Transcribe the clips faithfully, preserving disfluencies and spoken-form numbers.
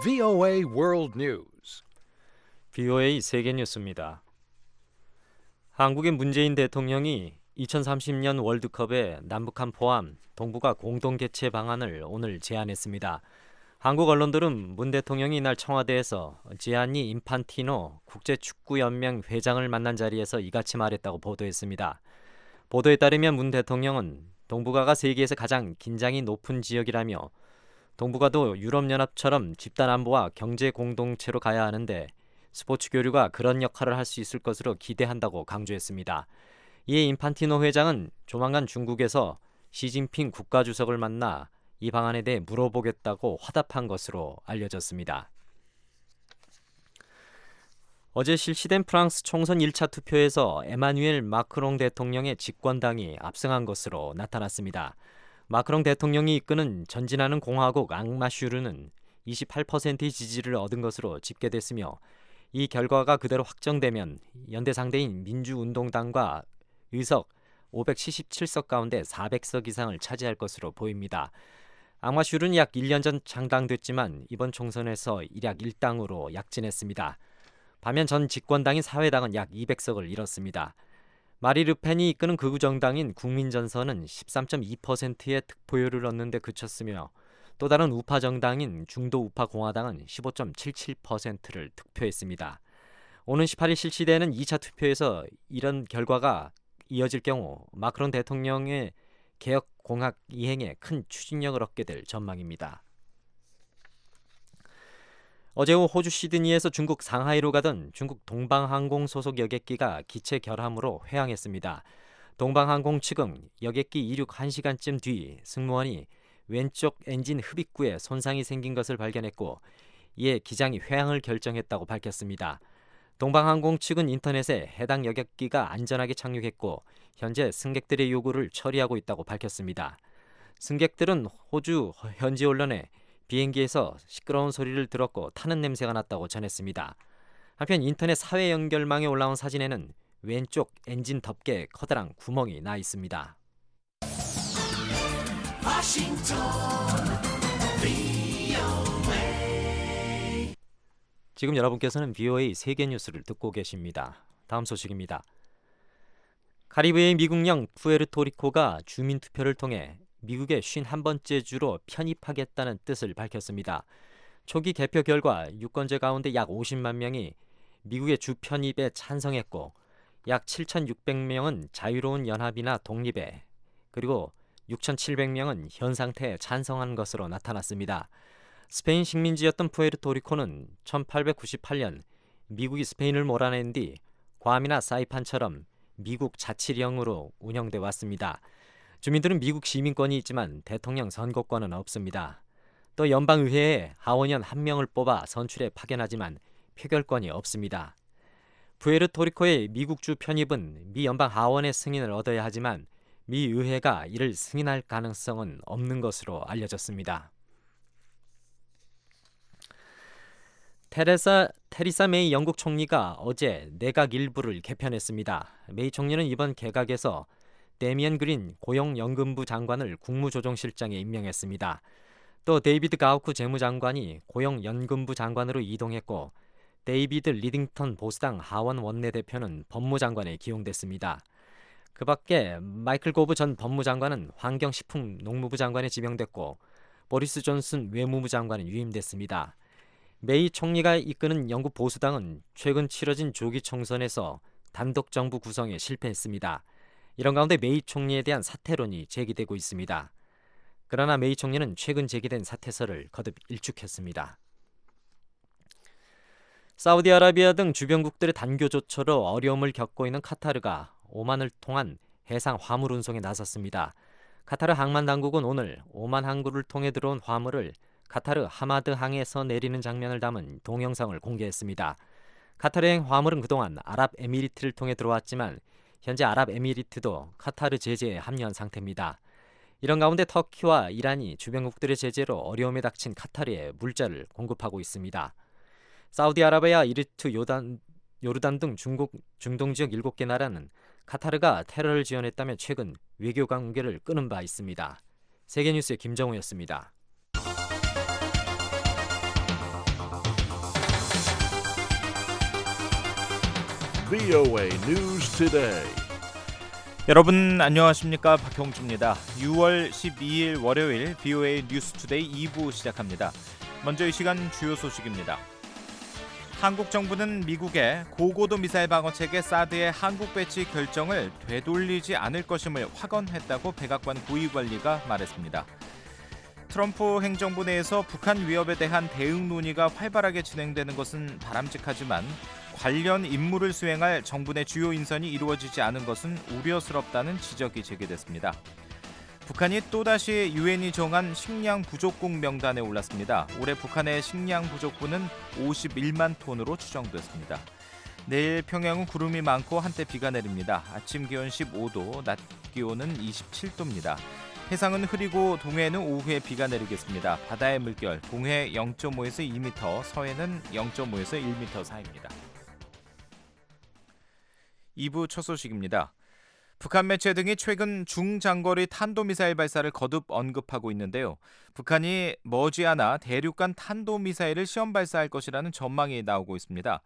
브이오에이 World News. 브이오에이 세계 뉴스입니다. 한국의 문재인 대통령이 이천삼십 년 월드컵에 남북한 포함 동북아 공동 개최 방안을 오늘 제안했습니다. 한국 언론들은 문 대통령이 이날 청와대에서 지안니 인판티노 국제축구연맹 회장을 만난 자리에서 이같이 말했다고 보도했습니다. 보도에 따르면 문 대통령은 동북아가 세계에서 가장 긴장이 높은 지역이라며 동북아도 유럽연합처럼 집단 안보와 경제 공동체로 가야 하는데 스포츠 교류가 그런 역할을 할 수 있을 것으로 기대한다고 강조했습니다. 이에 인판티노 회장은 조만간 중국에서 시진핑 국가주석을 만나 이 방안에 대해 물어보겠다고 화답한 것으로 알려졌습니다. 어제 실시된 프랑스 총선 일 차 투표에서 에마뉘엘 마크롱 대통령의 집권당이 압승한 것으로 나타났습니다. 마크롱 대통령이 이끄는 전진하는 공화국 앙마슈르는 이십팔 퍼센트의 지지를 얻은 것으로 집계됐으며 이 결과가 그대로 확정되면 연대 상대인 민주운동당과 의석 오백칠십칠 석 가운데 사백 석 이상을 차지할 것으로 보입니다. 앙마슈르는 약 일 년 전 창당됐지만 이번 총선에서 일약 일 당으로 약진했습니다. 반면 전 집권당인 사회당은 약 이백 석을 잃었습니다. 마리 르펜이 이끄는 극우 정당인 국민전선은 십삼 점 이 퍼센트의 득표율을 얻는 데 그쳤으며 또 다른 우파 정당인 중도 우파 공화당은 십오 점 칠칠 퍼센트를 득표했습니다. 오는 십팔 일 실시되는 이 차 투표에서 이런 결과가 이어질 경우 마크롱 대통령의 개혁 공약 이행에 큰 추진력을 얻게 될 전망입니다. 어제 오후 호주 시드니에서 중국 상하이로 가던 중국 동방항공 소속 여객기가 기체 결함으로 회항했습니다. 동방항공 측은 여객기 이륙 한 시간쯤 뒤 승무원이 왼쪽 엔진 흡입구에 손상이 생긴 것을 발견했고 이에 기장이 회항을 결정했다고 밝혔습니다. 동방항공 측은 인터넷에 해당 여객기가 안전하게 착륙했고 현재 승객들의 요구를 처리하고 있다고 밝혔습니다. 승객들은 호주 현지 언론에 비행기에서 시끄러운 소리를 들었고 타는 냄새가 났다고 전했습니다. 한편 인터넷 사회 연결망에 올라온 사진에는 왼쪽 엔진 덮개에 커다란 구멍이 나 있습니다. 워싱턴 브이오에이. 지금 여러분께서는 브이오에이 세계 뉴스를 듣고 계십니다. 다음 소식입니다. 카리브해의 미국령 푸에르토리코가 주민투표를 통해 미국의 오십일 번째 주로 편입하겠다는 뜻을 밝혔습니다. 초기 개표 결과 유권자 가운데 약 오십만 명이 미국의 주 편입에 찬성했고 약 칠천육백 명은 자유로운 연합이나 독립에 그리고 육천칠백 명은 현 상태에 찬성한 것으로 나타났습니다. 스페인 식민지였던 푸에르토리코는 천팔백구십팔 년 미국이 스페인을 몰아낸 뒤 괌이나 사이판처럼 미국 자치령으로 운영돼 왔습니다. 주민들은 미국 시민권이 있지만 대통령 선거권은 없습니다. 또 연방의회에 하원의원 한 명을 뽑아 선출에 파견하지만 표결권이 없습니다. 푸에르토리코의 미국주 편입은 미 연방 하원의 승인을 얻어야 하지만 미 의회가 이를 승인할 가능성은 없는 것으로 알려졌습니다. 테레사, 테리사 메이 영국 총리가 어제 내각 일부를 개편했습니다. 메이 총리는 이번 개각에서 데미언 그린 고용연금부 장관을 국무조정실장에 임명했습니다. 또 데이비드 가우크 재무장관이 고용연금부 장관으로 이동했고 데이비드 리딩턴 보수당 하원 원내대표는 법무장관에 기용됐습니다. 그 밖에 마이클 고브 전 법무장관은 환경식품농무부 장관에 지명됐고 보리스 존슨 외무부 장관은 유임됐습니다. 메이 총리가 이끄는 영국 보수당은 최근 치러진 조기 총선에서 단독 정부 구성에 실패했습니다. 이런 가운데 메이 총리에 대한 사퇴론이 제기되고 있습니다. 그러나 메이 총리는 최근 제기된 사퇴서를 거듭 일축했습니다. 사우디아라비아 등 주변국들의 단교 조처로 어려움을 겪고 있는 카타르가 오만을 통한 해상 화물 운송에 나섰습니다. 카타르 항만 당국은 오늘 오만 항구를 통해 들어온 화물을 카타르 하마드 항에서 내리는 장면을 담은 동영상을 공개했습니다. 카타르행 화물은 그동안 아랍에미리트를 통해 들어왔지만 현재 아랍에미리트도 카타르 제재에 합류한 상태입니다. 이런 가운데 터키와 이란이 주변국들의 제재로 어려움에 닥친 카타르에 물자를 공급하고 있습니다. 사우디아라비아, 이집트, 요단, 요르단 등 중국, 중동 지역 일곱 개 나라는 카타르가 테러를 지원했다며 최근 외교 관계를 끊은 바 있습니다. 세계뉴스의 김정우였습니다. 브이오에이 News Today. 여러분 안녕하십니까, 박형주입니다. 유월 십이일 월요일 브이오에이 뉴스투데이 이 부 시작합니다. 먼저 이 시간 주요 소식입니다. 한국 정부는 미국의 고고도 미사일 방어체계 사드의 한국 배치 결정을 되돌리지 않을 것임을 확언했다고 백악관 고위관리가 말했습니다. 트럼프 행정부 내에서 북한 위협에 대한 대응 논의가 활발하게 진행되는 것은 바람직하지만 관련 임무를 수행할 정부 내 주요 인선이 이루어지지 않은 것은 우려스럽다는 지적이 제기됐습니다. 북한이 또다시 유엔이 정한 식량 부족국 명단에 올랐습니다. 올해 북한의 식량 부족분은 오십일만 톤으로 추정됐습니다. 내일 평양은 구름이 많고 한때 비가 내립니다. 아침 기온 십오 도, 낮 기온은 이십칠 도입니다. 해상은 흐리고 동해는 오후에 비가 내리겠습니다. 바다의 물결 동해 영 점 오에서 이 미터, 서해는 영 점 오에서 일 미터 사이입니다. 이 부 첫 소식입니다. 북한 매체 등이 최근 중장거리 탄도미사일 발사를 거듭 언급하고 있는데요. 북한이 머지않아 대륙간 탄도미사일을 시험 발사할 것이라는 전망이 나오고 있습니다.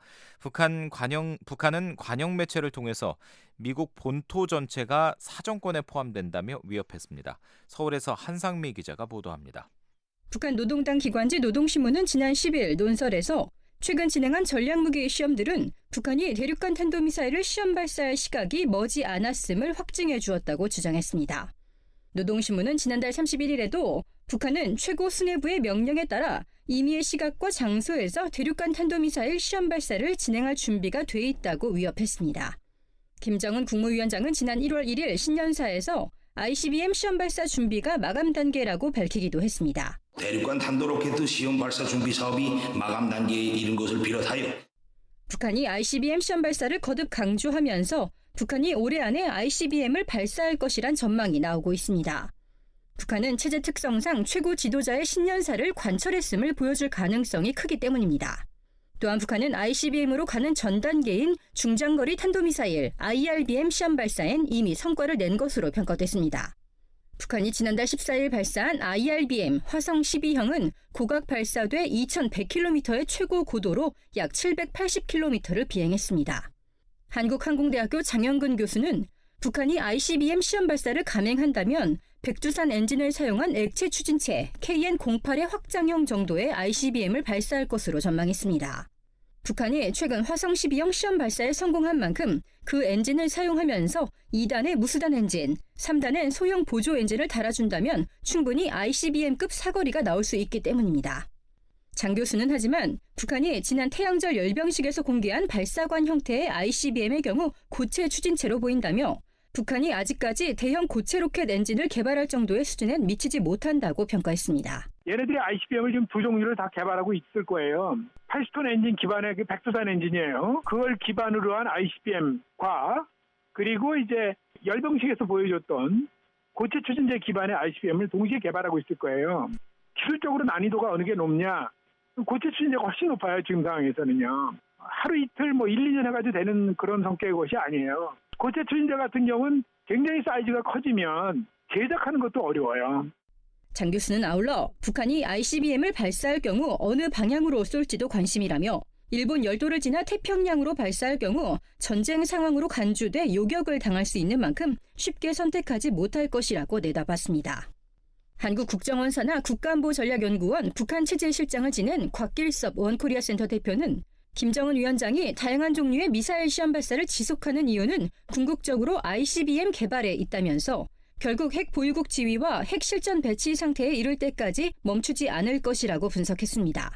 북한 관영, 북한은 관영 매체를 통해서 미국 본토 전체가 사정권에 포함된다며 위협했습니다. 서울에서 한상미 기자가 보도합니다. 북한 노동당 기관지 노동신문은 지난 십일 논설에서 최근 진행한 전략무기 시험들은 북한이 대륙간 탄도미사일을 시험 발사할 시각이 머지 않았음을 확증해 주었다고 주장했습니다. 노동신문은 지난달 삼십일일에도 북한은 최고 수뇌부의 명령에 따라 임의의 시각과 장소에서 대륙간 탄도미사일 시험 발사를 진행할 준비가 돼 있다고 위협했습니다. 김정은 국무위원장은 지난 일월 일일 신년사에서 아이씨비엠 시험 발사 준비가 마감 단계라고 밝히기도 했습니다. 대륙간 탄도로켓 시험 발사 준비 사업이 마감 단계에 이른 것을 비롯하여 북한이 아이씨비엠 시험 발사를 거듭 강조하면서 북한이 올해 안에 아이씨비엠을 발사할 것이란 전망이 나오고 있습니다. 북한은 체제 특성상 최고 지도자의 신년사를 관철했음을 보여줄 가능성이 크기 때문입니다. 또한 북한은 아이씨비엠으로 가는 전 단계인 중장거리 탄도미사일 아이알비엠 시험 발사엔 이미 성과를 낸 것으로 평가됐습니다. 북한이 지난달 십사일 발사한 아이알비엠 화성 십이형은 고각 발사돼 이천백 킬로미터의 최고 고도로 약 칠백팔십 킬로미터를 비행했습니다. 한국항공대학교 장영근 교수는 북한이 아이씨비엠 시험 발사를 감행한다면 백두산 엔진을 사용한 액체 추진체 케이엔 공팔의 확장형 정도의 아이씨비엠을 발사할 것으로 전망했습니다. 북한이 최근 화성 십이형 시험 발사에 성공한 만큼 그 엔진을 사용하면서 이 단의 무수단 엔진, 삼 단의 소형 보조 엔진을 달아준다면 충분히 아이씨비엠급 사거리가 나올 수 있기 때문입니다. 장 교수는 하지만 북한이 지난 태양절 열병식에서 공개한 발사관 형태의 아이씨비엠의 경우 고체 추진체로 보인다며 북한이 아직까지 대형 고체 로켓 엔진을 개발할 정도의 수준에 미치지 못한다고 평가했습니다. 얘네들이 아이씨비엠을 지금 두 종류를 다 개발하고 있을 거예요. 팔십 톤 엔진 기반의 그 백두산 엔진이에요. 그걸 기반으로 한 아이씨비엠과 그리고 이제 열병식에서 보여줬던 고체 추진제 기반의 아이씨비엠을 동시에 개발하고 있을 거예요. 기술적으로 난이도가 어느 게 높냐? 고체 추진제가 훨씬 높아요. 지금 상황에서는요. 하루 이틀 뭐 일, 이 년 해가지고 되는 그런 성격의 것이 아니에요. 고체 추진제 같은 경우는 굉장히 사이즈가 커지면 제작하는 것도 어려워요. 장 교수는 아울러 북한이 아이씨비엠을 발사할 경우 어느 방향으로 쏠지도 관심이라며 일본 열도를 지나 태평양으로 발사할 경우 전쟁 상황으로 간주돼 요격을 당할 수 있는 만큼 쉽게 선택하지 못할 것이라고 내다봤습니다. 한국국정원사나 국가안보전략연구원 북한체제실장을 지낸 곽길섭 원코리아 센터 대표는 김정은 위원장이 다양한 종류의 미사일 시험 발사를 지속하는 이유는 궁극적으로 아이씨비엠 개발에 있다면서 결국 핵 보유국 지위와 핵 실전 배치 상태에 이를 때까지 멈추지 않을 것이라고 분석했습니다.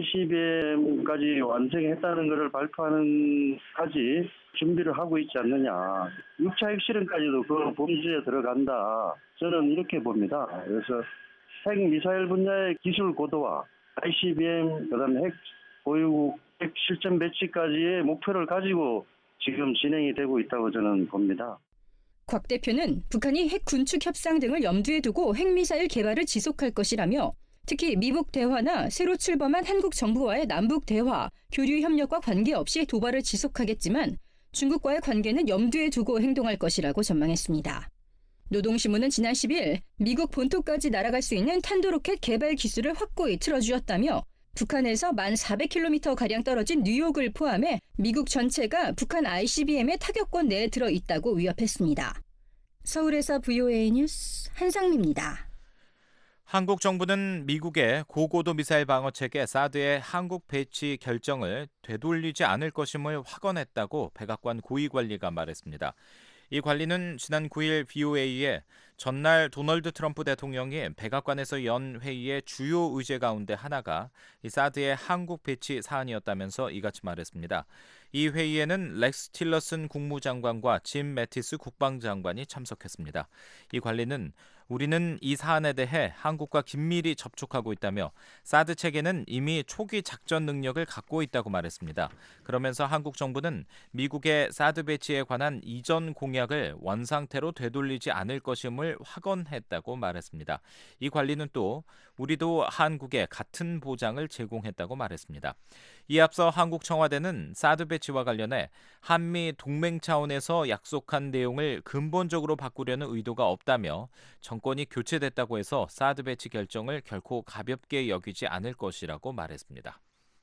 아이씨비엠까지 완성했다는 것을 발표하는 까지 준비를 하고 있지 않느냐. 육 차 핵실험까지도 그 범주에 들어간다. 저는 이렇게 봅니다. 그래서 핵 미사일 분야의 기술 고도와 아이씨비엠, 그다음에 핵 보유국, 핵 실전 배치까지의 목표를 가지고 지금 진행이 되고 있다고 저는 봅니다. 곽 대표는 북한이 핵 군축 협상 등을 염두에 두고 핵미사일 개발을 지속할 것이라며 특히 미북 대화나 새로 출범한 한국 정부와의 남북 대화, 교류 협력과 관계없이 도발을 지속하겠지만 중국과의 관계는 염두에 두고 행동할 것이라고 전망했습니다. 노동신문은 지난 십일 미국 본토까지 날아갈 수 있는 탄도로켓 개발 기술을 확고히 틀어주었다며 북한에서 만 사백 킬로미터 가량 떨어진 뉴욕을 포함해 미국 전체가 북한 아이씨비엠의 타격권 내에 들어 있다고 위협했습니다. 서울에서 브이오에이 뉴스 한상미입니다. 한국 정부는 미국의 고고도 미사일 방어 체계 사드의 한국 배치 결정을 되돌리지 않을 것임을 확언했다고 백악관 고위 관리가 말했습니다. 이 관리는 지난 구일 브이오에이에 전날 도널드 트럼프 대통령이 백악관에서 연 회의의 주요 의제 가운데 하나가 이 사드의 한국 배치 사안이었다면서 이같이 말했습니다. 이 회의에는 렉스 틸러슨 국무장관과 짐 매티스 국방장관이 참석했습니다. 이 관리는 우리는 이 사안에 대해 한국과 긴밀히 접촉하고 있다며 사드 체계는 이미 초기 작전 능력을 갖고 있다고 말했습니다. 그러면서 한국 정부는 미국의 사드 배치에 관한 이전 공약을 원상태로 되돌리지 않을 것임을 확언했다고 말했습니다. 이 관리는 또 우리도 한국에 같은 보장을 제공했다고 말했습니다. 이에 앞서 한국 청와대는 사드 배치와 관련해 한미 동맹 차원에서 약속한 내용을 근본적으로 바꾸려는 의도가 없다며 정권이 교체됐다고 해서 사드 배치 결정을 결코 가볍게 여기지 않을 것이라고 말했습니다.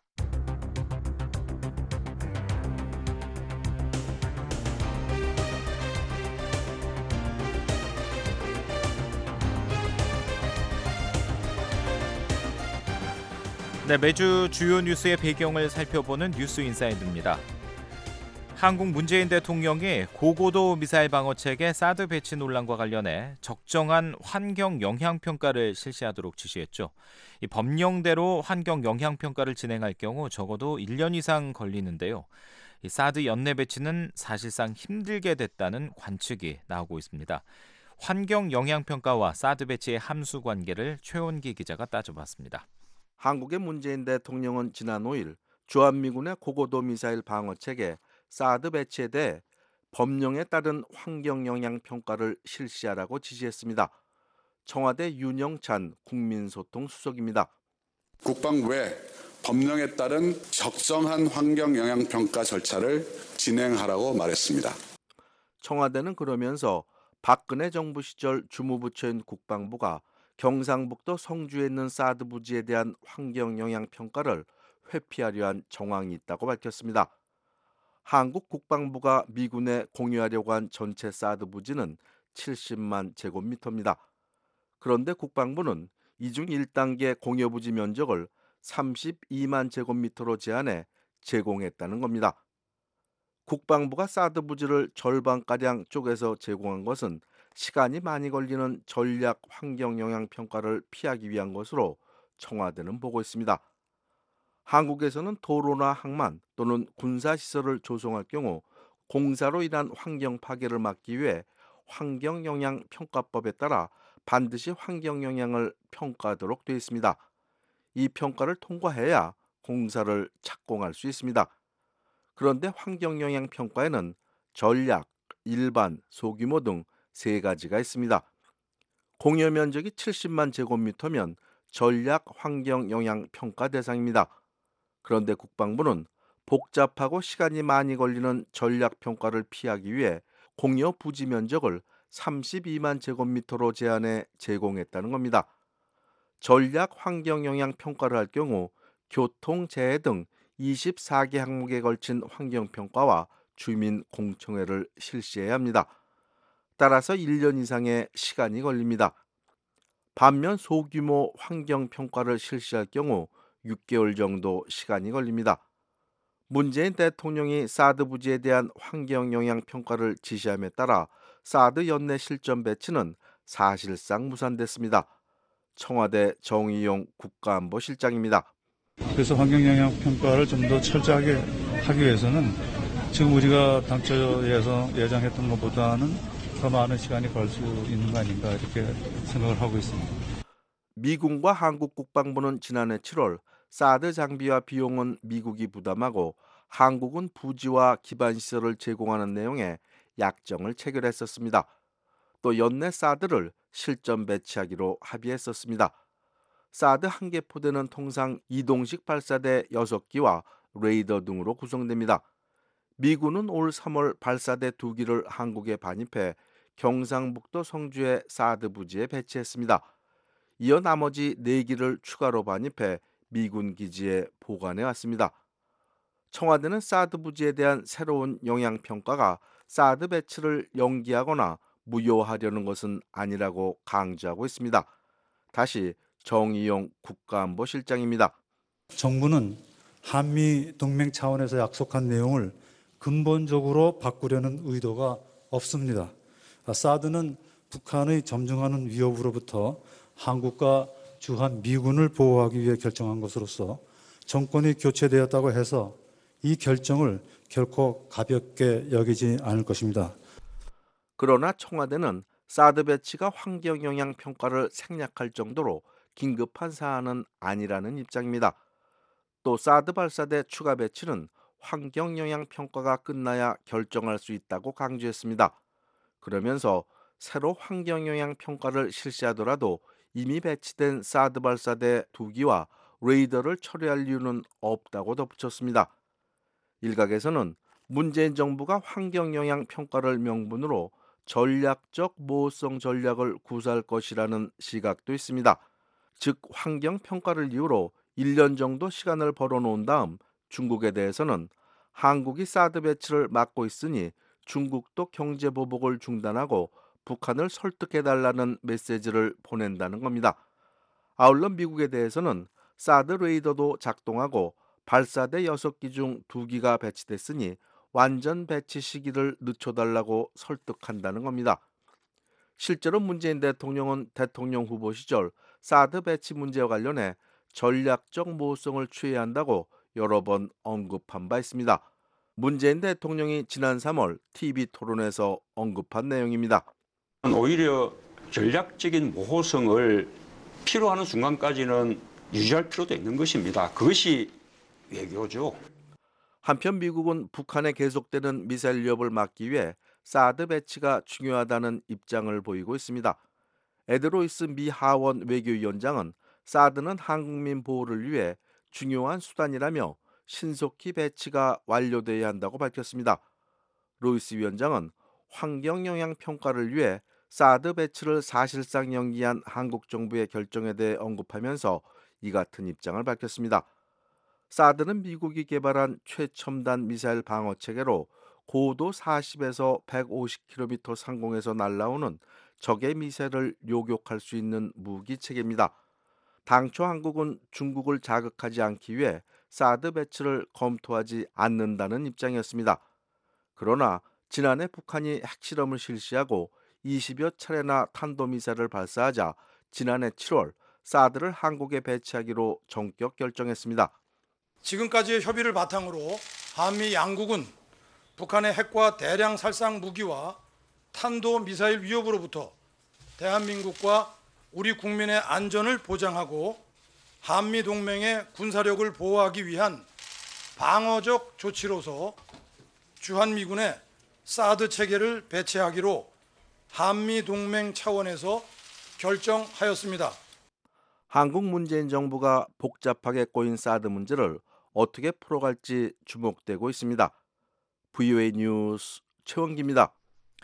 네, 매주 주요 뉴스의 배경을 살펴보는 뉴스 인사이드입니다. 한국 문재인 대통령이 고고도 미사일 방어 체계 사드 배치 논란과 관련해 적정한 환경 영향 평가를 실시하도록 지시했죠. 이 법령대로 환경 영향 평가를 진행할 경우 적어도 일 년 이상 걸리는데요. 이 사드 연내 배치는 사실상 힘들게 됐다는 관측이 나오고 있습니다. 환경 영향 평가와 사드 배치의 함수 관계를 최원기 기자가 따져봤습니다. 한국의 문재인 대통령은 지난 오일 주한미군의 고고도 미사일 방어 체계 사드 배치에 대해 법령에 따른 환경 영향 평가를 실시하라고 지시했습니다. 청와대 윤영찬 국민소통 수석입니다. 국방부 외 법령에 따른 적정한 환경 영향 평가 절차를 진행하라고 말했습니다. 청와대는 그러면서 박근혜 정부 시절 주무부처인 국방부가 경상북도 성주에 있는 사드 부지에 대한 환경 영향 평가를 회피하려 한 정황이 있다고 밝혔습니다. 한국 국방부가 미군에 공유하려고 한 전체 사드 부지는 칠십만 제곱미터입니다. 그런데 국방부는 이중 일 단계 공여 부지 면적을 삼십이만 제곱미터로 제한해 제공했다는 겁니다. 국방부가 사드 부지를 절반가량 쪼개서 제공한 것은 시간이 많이 걸리는 전략 환경 영향 평가를 피하기 위한 것으로 청와대는 보고 있습니다. 한국에서는 도로나 항만 또는 군사시설을 조성할 경우 공사로 인한 환경 파괴를 막기 위해 환경영향평가법에 따라 반드시 환경영향을 평가하도록 되어 있습니다. 이 평가를 통과해야 공사를 착공할 수 있습니다. 그런데 환경영향평가에는 전략, 일반, 소규모 등 세 가지가 있습니다. 공여 면적이 칠십만 제곱미터면 전략 환경영향평가 대상입니다. 그런데 국방부는 복잡하고 시간이 많이 걸리는 전략평가를 피하기 위해 공여 부지 면적을 삼십이만 제곱미터로 제한해 제공했다는 겁니다. 전략 환경영향평가를 할 경우 교통, 재해 등 이십사 개 항목에 걸친 환경평가와 주민 공청회를 실시해야 합니다. 따라서 일 년 이상의 시간이 걸립니다. 반면 소규모 환경평가를 실시할 경우 육 개월 정도 시간이 걸립니다. 문재인 대통령이 사드 부지에 대한 환경영향평가를 지시함에 따라 사드 연내 실전 배치는 사실상 무산됐습니다. 청와대 정의용 국가안보실장입니다. 그래서 환경영향평가를 좀 더 철저하게 하기 위해서는 지금 우리가 당초 예정했던 것보다는 더 많은 시간이 걸 수 있는 거 아닌가 이렇게 생각을 하고 있습니다. 미군과 한국 국방부는 지난해 칠월 사드 장비와 비용은 미국이 부담하고 한국은 부지와 기반시설을 제공하는 내용의 약정을 체결했었습니다. 또 연내 사드를 실전 배치하기로 합의했었습니다. 사드 한 개 포대는 통상 이동식 발사대 여섯 기와 레이더 등으로 구성됩니다. 미군은 올 삼월 발사대 두 기를 한국에 반입해 경상북도 성주의 사드 부지에 배치했습니다. 이어 나머지 네 기를 추가로 반입해 미군 기지에 보관해 왔습니다. 청와대는 사드 부지에 대한 새로운 영향평가가 사드 배치를 연기하거나 무효하려는 것은 아니라고 강조하고 있습니다. 다시 정의용 국가안보실장입니다. 정부는 한미 동맹 차원에서 약속한 내용을 근본적으로 바꾸려는 의도가 없습니다. 사드는 북한의 점증하는 위협으로부터 한국과 주한 미군을 보호하기 위해 결정한 것으로서 정권이 교체되었다고 해서 이 결정을 결코 가볍게 여기지 않을 것입니다. 그러나 청와대는 사드 배치가 환경 영향 평가를 생략할 정도로 긴급한 사안은 아니라는 입장입니다. 또 사드 발사대 추가 배치는 환경 영향 평가가 끝나야 결정할 수 있다고 강조했습니다. 그러면서 새로 환경 영향 평가를 실시하더라도 이미 배치된 사드 발사대 두 기와 레이더를 철회할 이유는 없다고 덧붙였습니다. 일각에서는 문재인 정부가 환경 영향 평가를 명분으로 전략적 모호성 전략을 구사할 것이라는 시각도 있습니다. 즉 환경 평가를 이유로 일 년 정도 시간을 벌어놓은 다음 중국에 대해서는 한국이 사드 배치를 막고 있으니 중국도 경제 보복을 중단하고 북한을 설득해달라는 메시지를 보낸다는 겁니다. 아울러 미국에 대해서는 사드 레이더도 작동하고 발사대 여섯 기 중 두 기가 배치됐으니 완전 배치 시기를 늦춰달라고 설득한다는 겁니다. 실제로 문재인 대통령은 대통령 후보 시절 사드 배치 문제와 관련해 전략적 모호성을 취해야 한다고 여러 번 언급한 바 있습니다. 문재인 대통령이 지난 삼월 티비 토론에서 언급한 내용입니다. 오히려 전략적인 모호성을 필요하는 순간까지는 유지할 필요도 있는 것입니다. 그것이 외교죠. 한편 미국은 북한에 계속되는 미사일 위협을 막기 위해 사드 배치가 중요하다는 입장을 보이고 있습니다. 에드 로이스 미 하원 외교위원장은 사드는 한국민 보호를 위해 중요한 수단이라며 신속히 배치가 완료돼야 한다고 밝혔습니다. 로이스 위원장은 환경 영향 평가를 위해 사드 배치를 사실상 연기한 한국 정부의 결정에 대해 언급하면서 이 같은 입장을 밝혔습니다. 사드는 미국이 개발한 최첨단 미사일 방어 체계로 고도 사십에서 백오십 킬로미터 상공에서 날아오는 적의 미사일을 요격할 수 있는 무기 체계입니다. 당초 한국은 중국을 자극하지 않기 위해 사드 배치를 검토하지 않는다는 입장이었습니다. 그러나 지난해 북한이 핵실험을 실시하고 이십여 차례나 탄도미사일을 발사하자 지난해 칠월 사드를 한국에 배치하기로 전격 결정했습니다. 지금까지의 협의를 바탕으로 한미 양국은 북한의 핵과 대량 살상 무기와 탄도미사일 위협으로부터 대한민국과 우리 국민의 안전을 보장하고 한미 동맹의 군사력을 보호하기 위한 방어적 조치로서 주한미군의 사드 체계를 배치하기로 한미 동맹 차원에서 결정하였습니다. 한국 문재인 정부가 복잡하게 꼬인 사드 문제를 어떻게 풀어갈지 주목되고 있습니다. 브이오에이 뉴스 최원기입니다.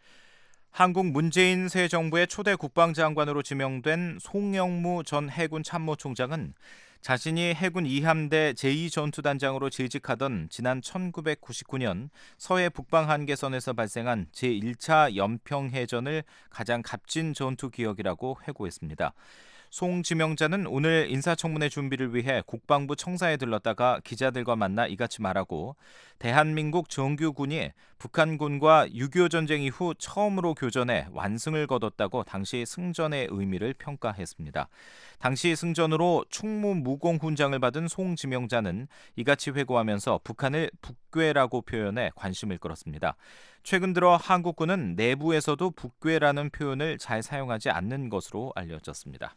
한국 문재인 새 정부의 초대 국방장관으로 지명된 송영무 전 해군 참모총장은 자신이 해군 이 함대 제이 전투단장으로 재직하던 지난 천구백구십구 년 서해 북방 한계선에서 발생한 제일 차 연평해전을 가장 값진 전투 기억이라고 회고했습니다. 송 지명자는 오늘 인사청문회 준비를 위해 국방부 청사에 들렀다가 기자들과 만나 이같이 말하고 대한민국 정규군이 북한군과 육이오 전쟁 이후 처음으로 교전해 완승을 거뒀다고 당시 승전의 의미를 평가했습니다. 당시 승전으로 충무무공 훈장을 받은 송 지명자는 이같이 회고하면서 북한을 북괴라고 표현해 관심을 끌었습니다. 최근 들어 한국군은 내부에서도 북괴라는 표현을 잘 사용하지 않는 것으로 알려졌습니다.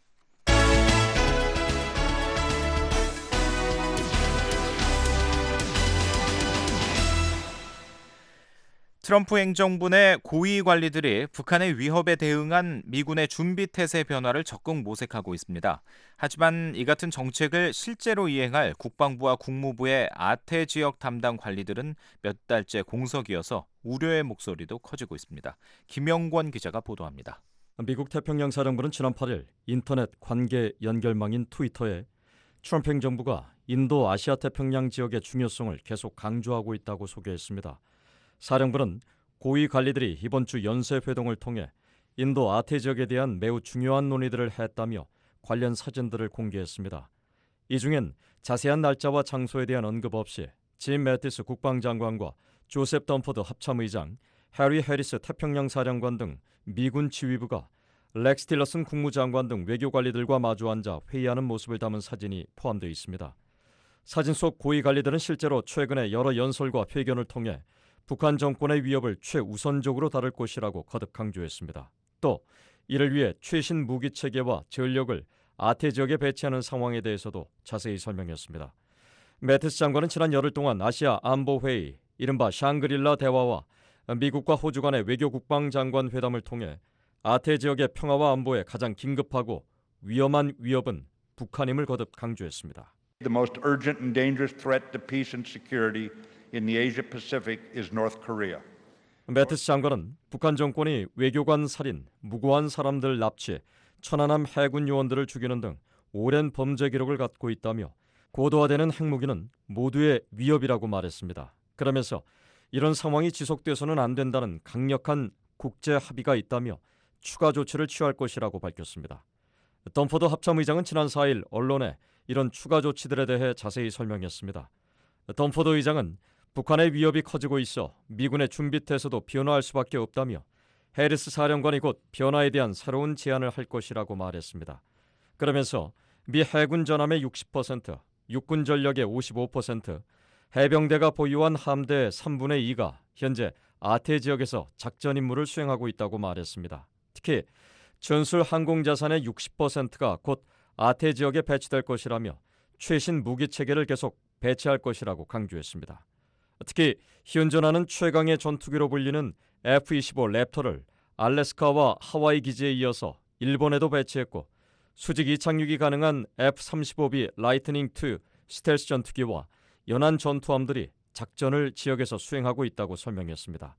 트럼프 행정부 내 고위 관리들이 북한의 위협에 대응한 미군의 준비태세 변화를 적극 모색하고 있습니다. 하지만 이 같은 정책을 실제로 이행할 국방부와 국무부의 아태 지역 담당 관리들은 몇 달째 공석이어서 우려의 목소리도 커지고 있습니다. 김영권 기자가 보도합니다. 미국 태평양 사령부는 지난 팔 일 인터넷 관계 연결망인 트위터에 트럼프 행정부가 인도 아시아 태평양 지역의 중요성을 계속 강조하고 있다고 소개했습니다. 사령부는 고위 관리들이 이번 주 연쇄회동을 통해 인도 아태 지역에 대한 매우 중요한 논의들을 했다며 관련 사진들을 공개했습니다. 이 중엔 자세한 날짜와 장소에 대한 언급 없이 짐 매티스 국방장관과 조셉 덤포드 합참의장, 해리 해리스 태평양 사령관 등 미군 지휘부가 렉스 틸러슨 국무장관 등 외교 관리들과 마주 앉아 회의하는 모습을 담은 사진이 포함되어 있습니다. 사진 속 고위 관리들은 실제로 최근에 여러 연설과 회견을 통해 북한 정권의 위협을 최우선적으로 다룰 것이라고 거듭 강조했습니다. 또 이를 위해 최신 무기 체계와 전력을 아태 지역에 배치하는 상황에 대해서도 자세히 설명했습니다. 매티스 장관은 지난 열흘 동안 아시아 안보회의, 이른바 샹그릴라 대화와 미국과 호주 간의 외교 국방장관 회담을 통해 아태 지역의 평화와 안보에 가장 긴급하고 위험한 위협은 북한임을 거듭 강조했습니다. The most urgent and dangerous threat to peace and security in the Asia-Pacific is North Korea. 매티스 장관은 북한 정권이 외교관 살인, 무고한 사람들 납치, 천안함 해군 요원들을 죽이는 등 오랜 범죄 기록을 갖고 있다며 고도화되는 핵무기는 모두의 위협이라고 말했습니다. 그러면서 이런 상황이 지속돼서는 안 된다는 강력한 국제 합의가 있다며 추가 조치를 취할 것이라고 밝혔습니다. 덤포드 합참의장은 지난 사 일 언론에 이런 추가 조치들에 대해 자세히 설명했습니다. 덤포드 의장은 북한의 위협이 커지고 있어 미군의 준비태세도 변화할 수밖에 없다며 해리스 사령관이 곧 변화에 대한 새로운 제안을 할 것이라고 말했습니다. 그러면서 미 해군 전함의 육십 퍼센트, 육군 전력의 오십오 퍼센트, 해병대가 보유한 함대의 삼분의 이가 현재 아태 지역에서 작전 임무를 수행하고 있다고 말했습니다. 특히 전술 항공자산의 육십 퍼센트가 곧 아태 지역에 배치될 것이라며 최신 무기 체계를 계속 배치할 것이라고 강조했습니다. 특히 현존하는 최강의 전투기로 불리는 에프 이십오 랩터를 알래스카와 하와이 기지에 이어서 일본에도 배치했고 수직 이착륙이 가능한 에프 삼십오 비 라이트닝 투 스텔스 전투기와 연안 전투함들이 작전을 지역에서 수행하고 있다고 설명했습니다.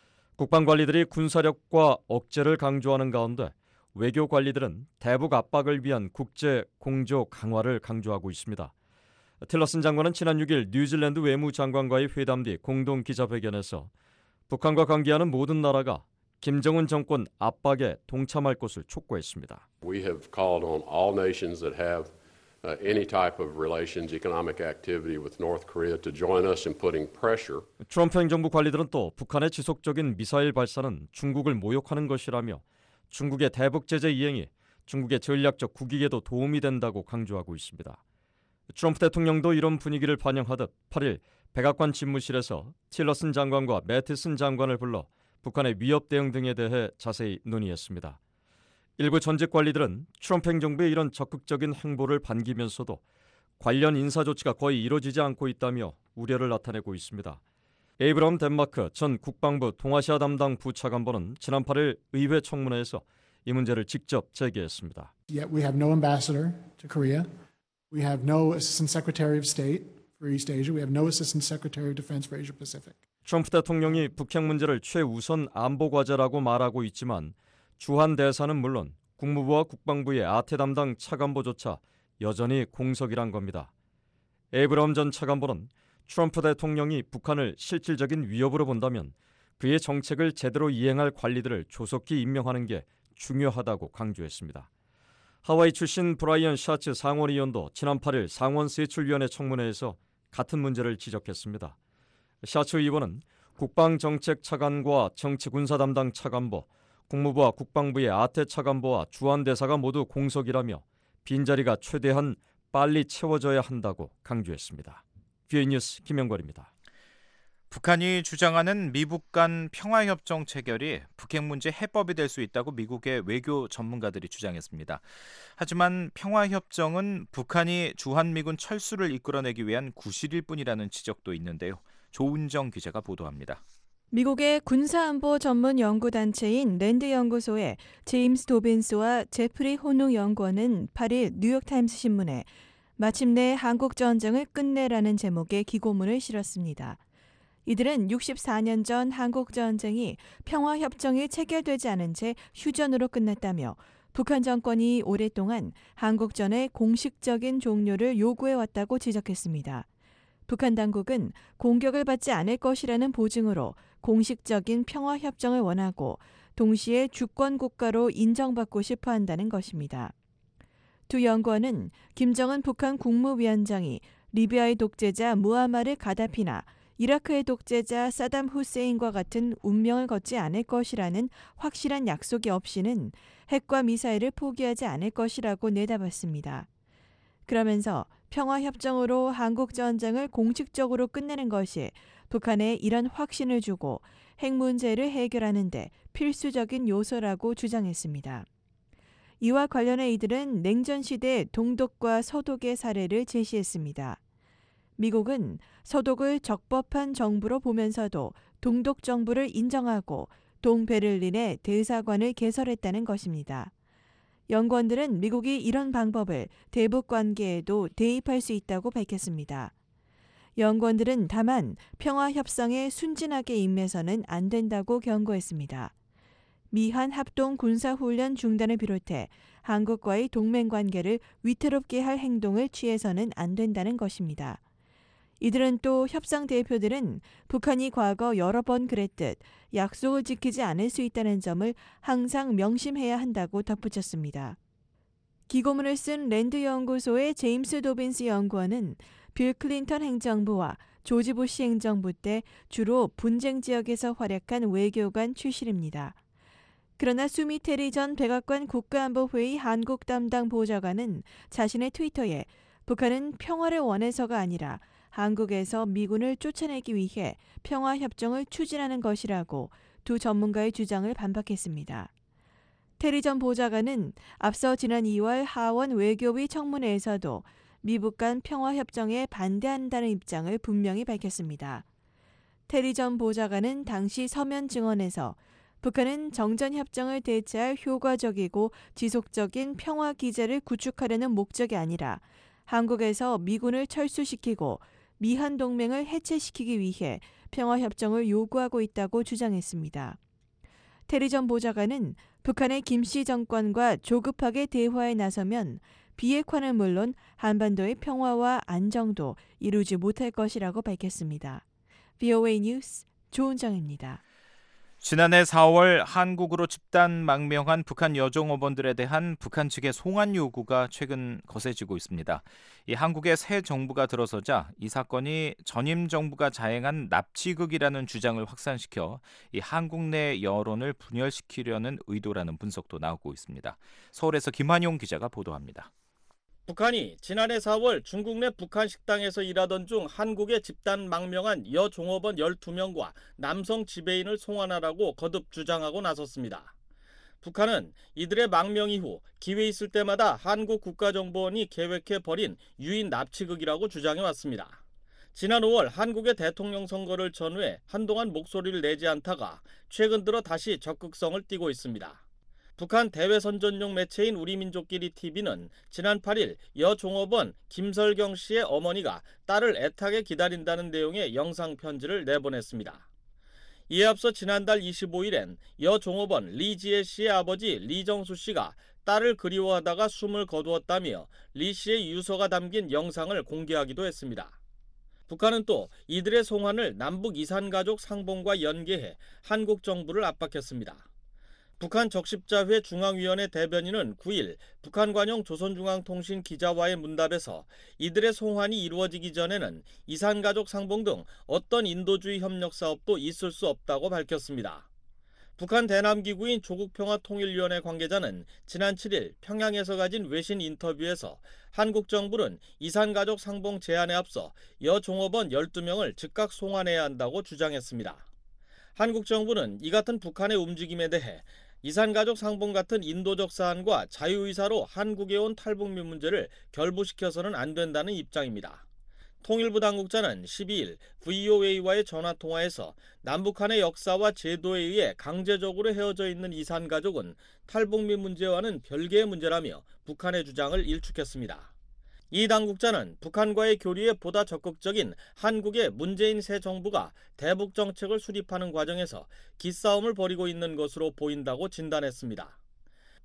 국방관리들이 군사력과 억제를 강조하는 가운데 외교 관리들은 대북 압박을 위한 국제 공조 강화를 강조하고 있습니다. 틸러슨 장관은 지난 육 일 뉴질랜드 외무장관과의 회담 뒤 공동 기자회견에서 북한과 관계하는 모든 나라가 김정은 정권 압박에 동참할 것을 촉구했습니다. We have called on all nations that have uh, any type of relations, economic activity with North Korea to join us in putting pressure. 트럼프 행정부 관리들은 또 북한의 지속적인 미사일 발사는 중국을 모욕하는 것이라며 중국의 대북 제재 이행이 중국의 전략적 국익에도 도움이 된다고 강조하고 있습니다. 트럼프 대통령도 이런 분위기를 반영하듯 팔 일 백악관 집무실에서 틸러슨 장관과 매티슨 장관을 불러 북한의 위협 대응 등에 대해 자세히 논의했습니다. 일부 전직 관리들은 트럼프 행정부의 이런 적극적인 행보를 반기면서도 관련 인사 조치가 거의 이루어지지 않고 있다며 우려를 나타내고 있습니다. 에이브럼 덴마크 전 국방부 동아시아 담당 부차관보는 지난 팔 일 의회 청문회에서 이 문제를 직접 제기했습니다. Yet we have no ambassador to Korea. We have no assistant secretary of state for East Asia. We have no assistant secretary of defense for Asia Pacific. 트럼프 대통령이 북핵 문제를 최우선 안보 과제라고 말하고 있지만 주한 대사는 물론 국무부와 국방부의 아태 담당 차관보조차 여전히 공석이란 겁니다. 에이브럼 전 차관보는 트럼프 대통령이 북한을 실질적인 위협으로 본다면 그의 정책을 제대로 이행할 관리들을 조속히 임명하는 게 중요하다고 강조했습니다. 하와이 출신 브라이언 샤츠 상원의원도 지난 팔 일 상원세출위원회 청문회에서 같은 문제를 지적했습니다. 샤츠 의원은 국방정책 차관과 정치군사 담당 차관보, 국무부와 국방부의 아태 차관보와 주한대사가 모두 공석이라며 빈자리가 최대한 빨리 채워져야 한다고 강조했습니다. 비오에이 뉴스 김영걸입니다. 북한이 주장하는 미북 간 평화협정 체결이 북핵 문제 해법이 될 수 있다고 미국의 외교 전문가들이 주장했습니다. 하지만 평화협정은 북한이 주한미군 철수를 이끌어내기 위한 구실일 뿐이라는 지적도 있는데요. 조은정 기자가 보도합니다. 미국의 군사안보 전문 연구단체인 랜드 연구소의 제임스 도빈스와 제프리 호누 연구원은 팔 일 뉴욕타임스 신문에 마침내 한국전쟁을 끝내라는 제목의 기고문을 실었습니다. 이들은 육십사 년 전 한국전쟁이 평화협정이 체결되지 않은 채 휴전으로 끝났다며 북한 정권이 오랫동안 한국전의 공식적인 종료를 요구해왔다고 지적했습니다. 북한 당국은 공격을 받지 않을 것이라는 보증으로 공식적인 평화협정을 원하고 동시에 주권 국가로 인정받고 싶어 한다는 것입니다. 두 연구원은 김정은 북한 국무위원장이 리비아의 독재자 무아마르 가다피나 이라크의 독재자 사담 후세인과 같은 운명을 걷지 않을 것이라는 확실한 약속이 없이는 핵과 미사일을 포기하지 않을 것이라고 내다봤습니다. 그러면서 평화협정으로 한국전쟁을 공식적으로 끝내는 것이 북한에 이런 확신을 주고 핵 문제를 해결하는 데 필수적인 요소라고 주장했습니다. 이와 관련해 이들은 냉전시대 동독과 서독의 사례를 제시했습니다. 미국은 서독을 적법한 정부로 보면서도 동독 정부를 인정하고 동베를린에 대사관을 개설했다는 것입니다. 연구원들은 미국이 이런 방법을 대북 관계에도 대입할 수 있다고 밝혔습니다. 연구원들은 다만 평화협상에 순진하게 임해서는 안 된다고 경고했습니다. 미한 합동 군사훈련 중단을 비롯해 한국과의 동맹관계를 위태롭게 할 행동을 취해서는 안 된다는 것입니다. 이들은 또 협상 대표들은 북한이 과거 여러 번 그랬듯 약속을 지키지 않을 수 있다는 점을 항상 명심해야 한다고 덧붙였습니다. 기고문을 쓴 랜드 연구소의 제임스 도빈스 연구원은 빌 클린턴 행정부와 조지 부시 행정부 때 주로 분쟁 지역에서 활약한 외교관 출신입니다. 그러나 수미 테리 전 백악관 국가안보회의 한국 담당 보좌관은 자신의 트위터에 북한은 평화를 원해서가 아니라 한국에서 미군을 쫓아내기 위해 평화협정을 추진하는 것이라고 두 전문가의 주장을 반박했습니다. 테리 전 보좌관은 앞서 지난 이월 하원 외교위 청문회에서도 미북 간 평화협정에 반대한다는 입장을 분명히 밝혔습니다. 테리 전 보좌관은 당시 서면 증언에서 북한은 정전협정을 대체할 효과적이고 지속적인 평화 기제를 구축하려는 목적이 아니라 한국에서 미군을 철수시키고 미한 동맹을 해체시키기 위해 평화협정을 요구하고 있다고 주장했습니다. 테리 전 보좌관은 북한의 김씨 정권과 조급하게 대화에 나서면 비핵화는 물론 한반도의 평화와 안정도 이루지 못할 것이라고 밝혔습니다. 브이오에이 뉴스 조은정입니다. 지난해 사월 한국으로 집단 망명한 북한 여종업원들에 대한 북한 측의 송환 요구가 최근 거세지고 있습니다. 이 한국의 새 정부가 들어서자 이 사건이 전임 정부가 자행한 납치극이라는 주장을 확산시켜 이 한국 내 여론을 분열시키려는 의도라는 분석도 나오고 있습니다. 서울에서 김한용 기자가 보도합니다. 북한이 지난해 사월 중국 내 북한 식당에서 일하던 중 한국에 집단 망명한 여종업원 열두 명과 남성 지배인을 송환하라고 거듭 주장하고 나섰습니다. 북한은 이들의 망명 이후 기회 있을 때마다 한국 국가정보원이 계획해 벌인 유인 납치극이라고 주장해왔습니다. 지난 오월 한국의 대통령 선거를 전후해 한동안 목소리를 내지 않다가 최근 들어 다시 적극성을 띠고 있습니다. 북한 대외선전용 매체인 우리민족끼리 티비는 지난 팔 일 여종업원 김설경 씨의 어머니가 딸을 애타게 기다린다는 내용의 영상 편지를 내보냈습니다. 이에 앞서 지난달 이십오 일엔 여종업원 리지혜 씨의 아버지 리정수 씨가 딸을 그리워하다가 숨을 거두었다며 리 씨의 유서가 담긴 영상을 공개하기도 했습니다. 북한은 또 이들의 송환을 남북 이산가족 상봉과 연계해 한국 정부를 압박했습니다. 북한 적십자회 중앙위원회 대변인은 구 일 북한 관용 조선중앙통신 기자와의 문답에서 이들의 송환이 이루어지기 전에는 이산가족 상봉 등 어떤 인도주의 협력 사업도 있을 수 없다고 밝혔습니다. 북한 대남기구인 조국평화통일위원회 관계자는 지난 칠 일 평양에서 가진 외신 인터뷰에서 한국 정부는 이산가족 상봉 제안에 앞서 여종업원 열두 명을 즉각 송환해야 한다고 주장했습니다. 한국 정부는 이 같은 북한의 움직임에 대해 이산가족 상봉 같은 인도적 사안과 자유의사로 한국에 온 탈북민 문제를 결부시켜서는 안 된다는 입장입니다. 통일부 당국자는 십이 일 브이오에이와의 전화통화에서 남북한의 역사와 제도에 의해 강제적으로 헤어져 있는 이산가족은 탈북민 문제와는 별개의 문제라며 북한의 주장을 일축했습니다. 이 당국자는 북한과의 교류에 보다 적극적인 한국의 문재인 새 정부가 대북 정책을 수립하는 과정에서 기싸움을 벌이고 있는 것으로 보인다고 진단했습니다.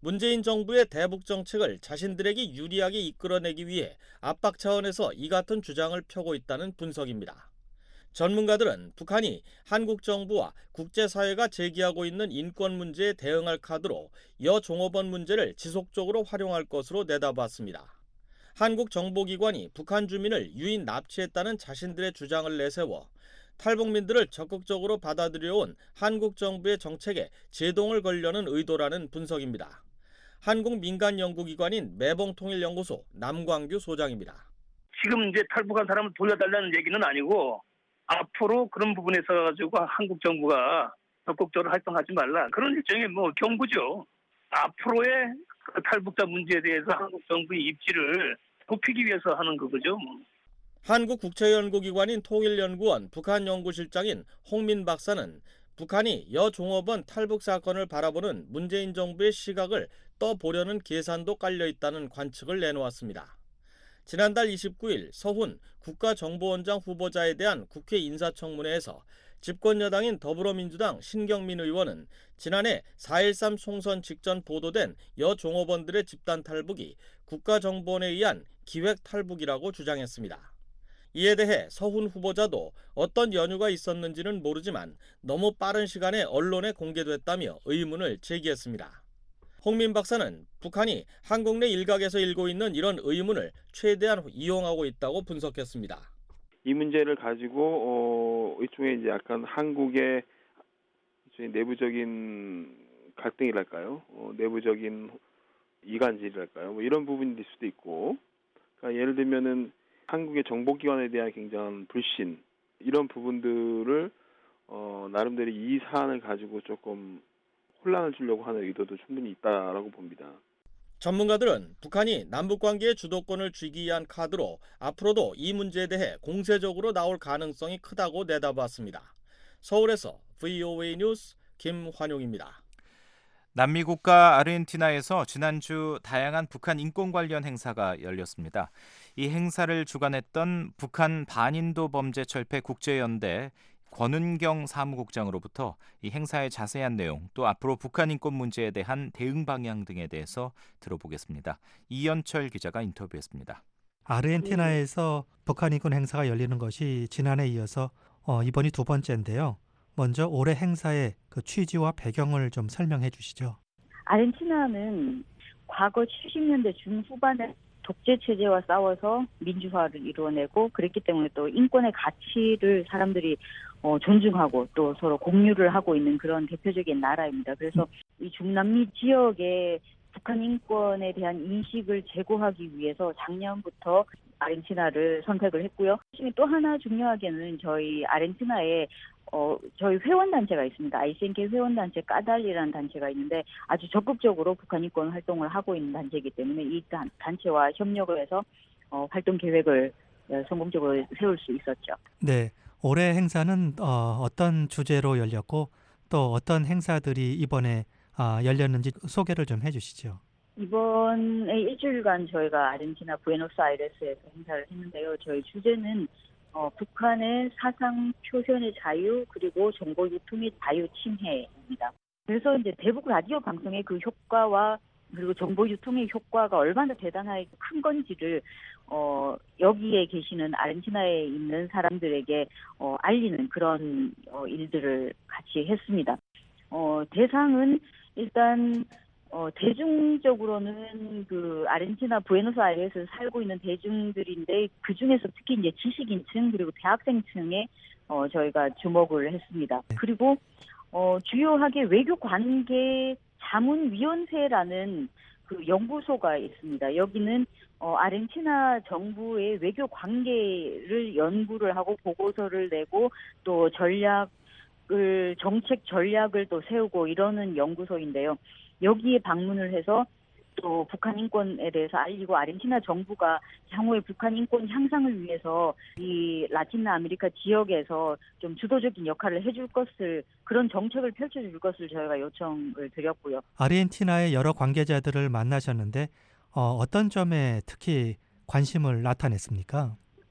문재인 정부의 대북 정책을 자신들에게 유리하게 이끌어내기 위해 압박 차원에서 이 같은 주장을 펴고 있다는 분석입니다. 전문가들은 북한이 한국 정부와 국제사회가 제기하고 있는 인권 문제에 대응할 카드로 여종업원 문제를 지속적으로 활용할 것으로 내다봤습니다. 한국 정보기관이 북한 주민을 유인 납치했다는 자신들의 주장을 내세워 탈북민들을 적극적으로 받아들여온 한국 정부의 정책에 제동을 걸려는 의도라는 분석입니다. 한국 민간 연구기관인 매봉통일연구소 남광규 소장입니다. 지금 이제 탈북한 사람을 돌려달라는 얘기는 아니고 앞으로 그런 부분에서 가지고 한국 정부가 적극적으로 활동하지 말라. 그런 일종의 뭐 경고죠. 앞으로의 그 탈북자 문제에 대해서 한국 정부의 입지를 높이기 위해서 하는 거죠. 한국국제연구기관인 통일연구원 북한연구실장인 홍민 박사는 북한이 여종업원 탈북 사건을 바라보는 문재인 정부의 시각을 떠보려는 계산도 깔려있다는 관측을 내놓았습니다. 지난달 이십구일 서훈 국가정보원장 후보자에 대한 국회 인사청문회에서 집권여당인 더불어민주당 신경민 의원은 지난해 사 일삼 총선 직전 보도된 여종업원들의 집단 탈북이 국가정보원에 의한 기획 탈북이라고 주장했습니다. 이에 대해 서훈 후보자도 어떤 연유가 있었는지는 모르지만 너무 빠른 시간에 언론에 공개됐다며 의문을 제기했습니다. 홍민 박사는 북한이 한국 내 일각에서 일고 있는 이런 의문을 최대한 이용하고 있다고 분석했습니다. 이 문제를 가지고 어, 일종의 이제 약간 한국의 내부적인 갈등이랄까요, 어, 내부적인 이간질이랄까요, 뭐 이런 부분일 수도 있고, 그러니까 예를 들면은 한국의 정보기관에 대한 굉장한 불신 이런 부분들을 어, 나름대로 이 사안을 가지고 조금 혼란을 주려고 하는 의도도 충분히 있다라고 봅니다. 전문가들은 북한이 남북관계의 주도권을 쥐기 위한 카드로 앞으로도 이 문제에 대해 공세적으로 나올 가능성이 크다고 내다봤습니다. 서울에서 브이오에이 뉴스 김환용입니다. 남미 국가 아르헨티나에서 지난주 다양한 북한 인권 관련 행사가 열렸습니다. 이 행사를 주관했던 북한 반인도 범죄 철폐 국제연대 권은경 사무국장으로부터 이 행사의 자세한 내용, 또 앞으로 북한 인권 문제에 대한 대응 방향 등에 대해서 들어보겠습니다. 이연철 기자가 인터뷰했습니다. 아르헨티나에서 북한 인권 행사가 열리는 것이 지난해에 이어서 어, 이번이 두 번째인데요. 먼저 올해 행사의 그 취지와 배경을 좀 설명해 주시죠. 아르헨티나는 과거 칠십 년대 중후반에 독재 체제와 싸워서 민주화를 이루어내고 그랬기 때문에 또 인권의 가치를 사람들이 어, 존중하고 또 서로 공유를 하고 있는 그런 대표적인 나라입니다. 그래서 이 중남미 지역의 북한 인권에 대한 인식을 제고하기 위해서 작년부터 아르헨티나를 선택을 했고요. 또 하나 중요하게는 저희 아르헨티나에 어, 저희 회원단체가 있습니다. 아이씨엔케이 회원단체 까달리라는 단체가 있는데 아주 적극적으로 북한 인권 활동을 하고 있는 단체이기 때문에 이 단, 단체와 협력을 해서 어, 활동 계획을 성공적으로 세울 수 있었죠. 네, 올해 행사는 어, 어떤 주제로 열렸고 또 어떤 행사들이 이번에 아, 열렸는지 소개를 좀 해주시죠. 이번에 일주일간 저희가 아르헨티나 부에노스아이레스에서 행사를 했는데요. 저희 주제는 어, 북한의 사상 표현의 자유 그리고 정보 유통 및 자유 침해입니다. 그래서 이제 대북 라디오 방송의 그 효과와 그리고 정보 유통의 효과가 얼마나 대단하게 큰 건지를 어, 여기에 계시는 아르헨티나에 있는 사람들에게 어, 알리는 그런 어, 일들을 같이 했습니다. 어, 대상은 일단 어, 대중적으로는 그 아르헨티나 부에노스아이레스에서 살고 있는 대중들인데 그 중에서 특히 이제 지식인층 그리고 대학생층에 어, 저희가 주목을 했습니다. 그리고 어, 주요하게 외교관계 자문위원회라는 그 연구소가 있습니다. 여기는 어, 아르헨티나 정부의 외교 관계를 연구를 하고 보고서를 내고 또 전략을 정책 전략을 또 세우고 이러는 연구소인데요. 여기에 방문을 해서 또 북한 인권에 대해서 알리고 아르헨티나 정부가 향후에 북한 인권 향상을 위해서 이 라틴 아메리카 지역에서 좀 주도적인 역할을 해줄 것을 그런 정책을 펼쳐줄 것을 저희가 요청을 드렸고요. 아르헨티나의 여러 관계자들을 만나셨는데 어, 어떤 점에 특히 관심을 나타냈습니까?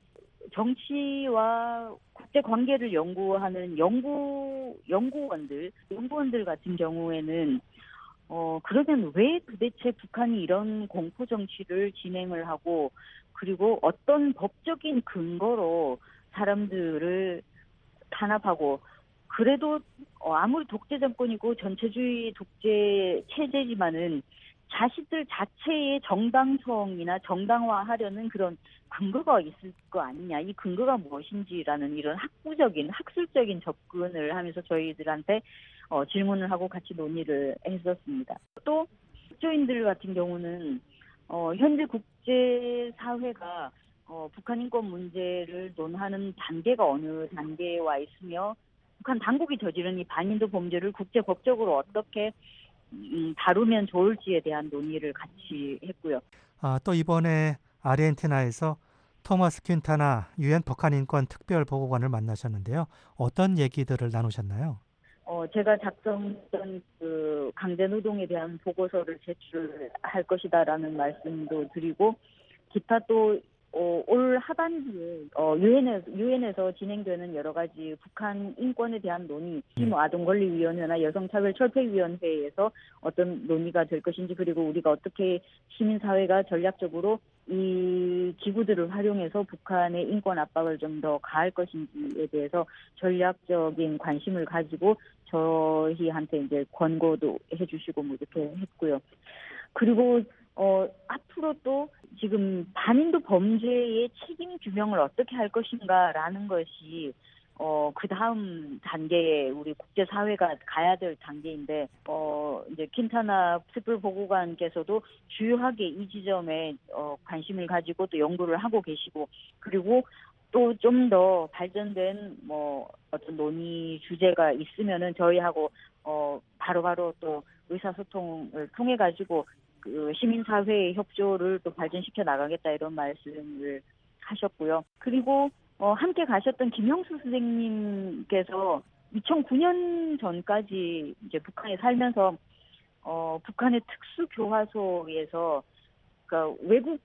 정치와 국제 관계를 연구하는 연구 연구원들 연구원들 같은 경우에는 어, 그러면 왜 도대체 북한이 이런 공포 정치를 진행을 하고 그리고 어떤 법적인 근거로 사람들을 탄압하고 그래도 어, 아무리 독재 정권이고 전체주의 독재 체제지만은 자신들 자체의 정당성이나 정당화하려는 그런 근거가 있을 거 아니냐. 이 근거가 무엇인지라는 이런 학구적인 학술적인 접근을 하면서 저희들한테 어, 질문을 하고 같이 논의를 했었습니다. 또 국조인들 같은 경우는 어, 현재 국제사회가 어, 북한 인권 문제를 논하는 단계가 어느 단계에 와 있으며 북한 당국이 저지른 이 반인도 범죄를 국제법적으로 어떻게 음, 다루면 좋을지에 대한 논의를 같이 했고요. 아, 또 이번에 아르헨티나에서 토마스 퀸타나 유엔 북한 인권 특별 보고관을 만나셨는데요. 어떤 얘기들을 나누셨나요? 어, 제가 작성했던 그 강제노동에 대한 보고서를 제출할 것이다라는 말씀도 드리고, 기타 또 어, 올 하반기에 어, 유엔에서, 유엔에서 진행되는 여러 가지 북한 인권에 대한 논의, 뭐 아동권리위원회나 여성차별철폐위원회에서 어떤 논의가 될 것인지, 그리고 우리가 어떻게 시민사회가 전략적으로 이 기구들을 활용해서 북한의 인권 압박을 좀 더 가할 것인지에 대해서 전략적인 관심을 가지고 저희한테 이제 권고도 해주시고 뭐 이렇게 했고요. 그리고 어, 앞으로 또 지금 반인도 범죄의 책임 규명을 어떻게 할 것인가라는 것이 어, 그 다음 단계에 우리 국제사회가 가야 될 단계인데, 어, 이제 킨타나 특별보고관께서도 주요하게 이 지점에 어, 관심을 가지고 또 연구를 하고 계시고, 그리고 또 좀 더 발전된 뭐 어떤 논의 주제가 있으면은 저희하고 어, 바로바로 또 의사소통을 통해 가지고 그 시민사회의 협조를 또 발전시켜 나가겠다 이런 말씀을 하셨고요. 그리고 어, 함께 가셨던 김형수 선생님께서 이천구 년 전까지 이제 북한에 살면서 어, 북한의 특수교화소에서 그러니까 외국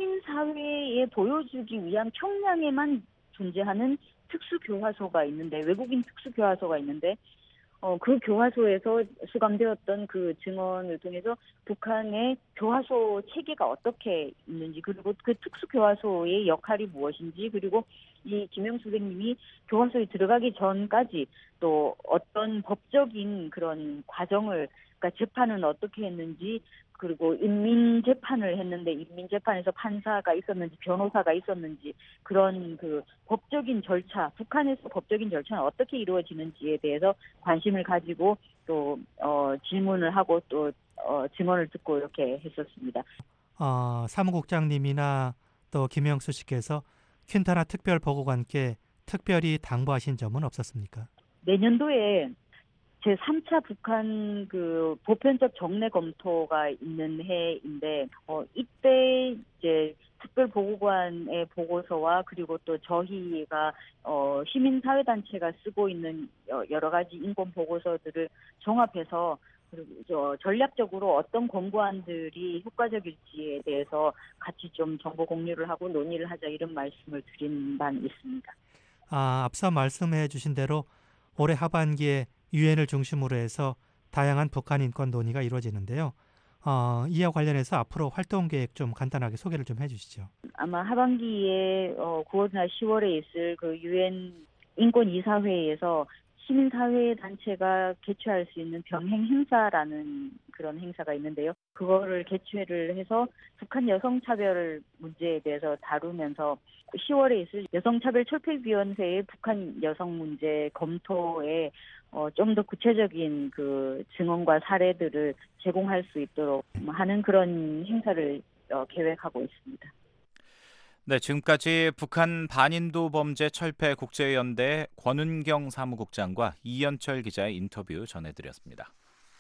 시민사회에 보여주기 위한 평양에만 존재하는 특수교화소가 있는데, 외국인 특수교화소가 있는데 어, 그 교화소에서 수감되었던 그 증언을 통해서 북한의 교화소 체계가 어떻게 있는지, 그리고 그 특수교화소의 역할이 무엇인지, 그리고 이 김영수 선생님이 교화소에 들어가기 전까지 또 어떤 법적인 그런 과정을, 그러니까 재판은 어떻게 했는지, 그리고 인민재판을 했는데 인민재판에서 판사가 있었는지 변호사가 있었는지, 그런 그 법적인 절차, 북한에서 법적인 절차는 어떻게 이루어지는지에 대해서 관심을 가지고 또 어, 질문을 하고 또 어, 증언을 듣고 이렇게 했었습니다. 어, 사무국장님이나 또 김영수 씨께서 퀸타나 특별보고관께 특별히 당부하신 점은 없었습니까? 내년도에 제삼 차 북한 그 보편적 정례 검토가 있는 해인데, 어, 이때 이제 특별보고관의 보고서와 그리고 또 저희가 어, 시민사회단체가 쓰고 있는 여러 가지 인권 보고서들을 종합해서 그리고 저 전략적으로 어떤 권고안들이 효과적일지에 대해서 같이 좀 정보 공유를 하고 논의를 하자 이런 말씀을 드린 바는 있습니다. 아, 앞서 말씀해 주신 대로 올해 하반기에 유엔을 중심으로 해서 다양한 북한 인권 논의가 이루어지는데요. 어, 이와 관련해서 앞으로 활동 계획 좀 간단하게 소개를 좀 해주시죠. 아마 하반기에 어, 구월이나 시월에 있을 그 유엔 인권 이사회에서 시민사회 단체가 개최할 수 있는 병행 행사라는 그런 행사가 있는데요. 그거를 개최를 해서 북한 여성차별 문제에 대해서 다루면서 시월에 있을 여성차별철폐위원회의 북한 여성 문제 검토에 어, 좀 더 구체적인 그 증언과 사례들을 제공할 수 있도록 하는 그런 행사를 어, 계획하고 있습니다. 네, 지금까지 북한 반인도 범죄 철폐 국제연대 권은경 사무국장과 이현철 기자의 인터뷰 전해드렸습니다.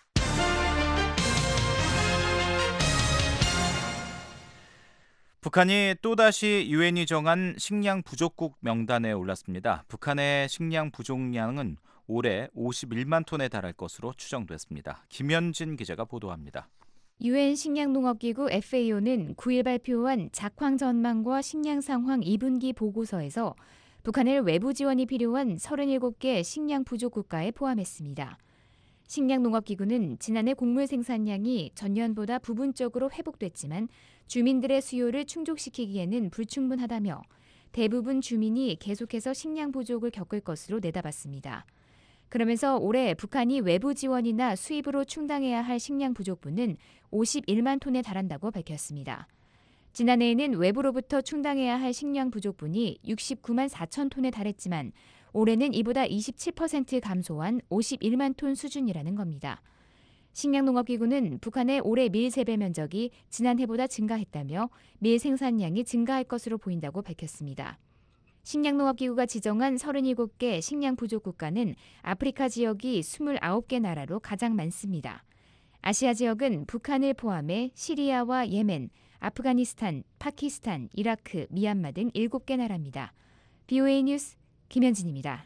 북한이 또다시 유엔이 정한 식량 부족국 명단에 올랐습니다. 북한의 식량 부족량은 올해 오십일만 톤에 달할 것으로 추정됐습니다. 김현진 기자가 보도합니다. 유엔 식량농업기구 에프에이오는 구일 발표한 작황 전망과 식량 상황 이 분기 보고서에서 북한을 외부 지원이 필요한 서른일곱 개 식량 부족 국가에 포함했습니다. 식량농업기구는 지난해 곡물 생산량이 전년보다 부분적으로 회복됐지만 주민들의 수요를 충족시키기에는 불충분하다며 대부분 주민이 계속해서 식량 부족을 겪을 것으로 내다봤습니다. 그러면서 올해 북한이 외부 지원이나 수입으로 충당해야 할 식량 부족분은 오십일만 톤에 달한다고 밝혔습니다. 지난해에는 외부로부터 충당해야 할 식량 부족분이 육십구만 사천 톤에 달했지만 올해는 이보다 이십칠 퍼센트 감소한 오십일만 톤 수준이라는 겁니다. 식량농업기구는 북한의 올해 밀 재배 면적이 지난해보다 증가했다며 밀 생산량이 증가할 것으로 보인다고 밝혔습니다. 식량농업기구가 지정한 서른일곱 개 식량 부족 국가는 아프리카 지역이 스물아홉 개 나라로 가장 많습니다. 아시아 지역은 북한을 포함해 시리아와 예멘, 아프가니스탄, 파키스탄, 이라크, 미얀마 등 일곱 개 나라입니다. 비오에이 뉴스 김현진입니다.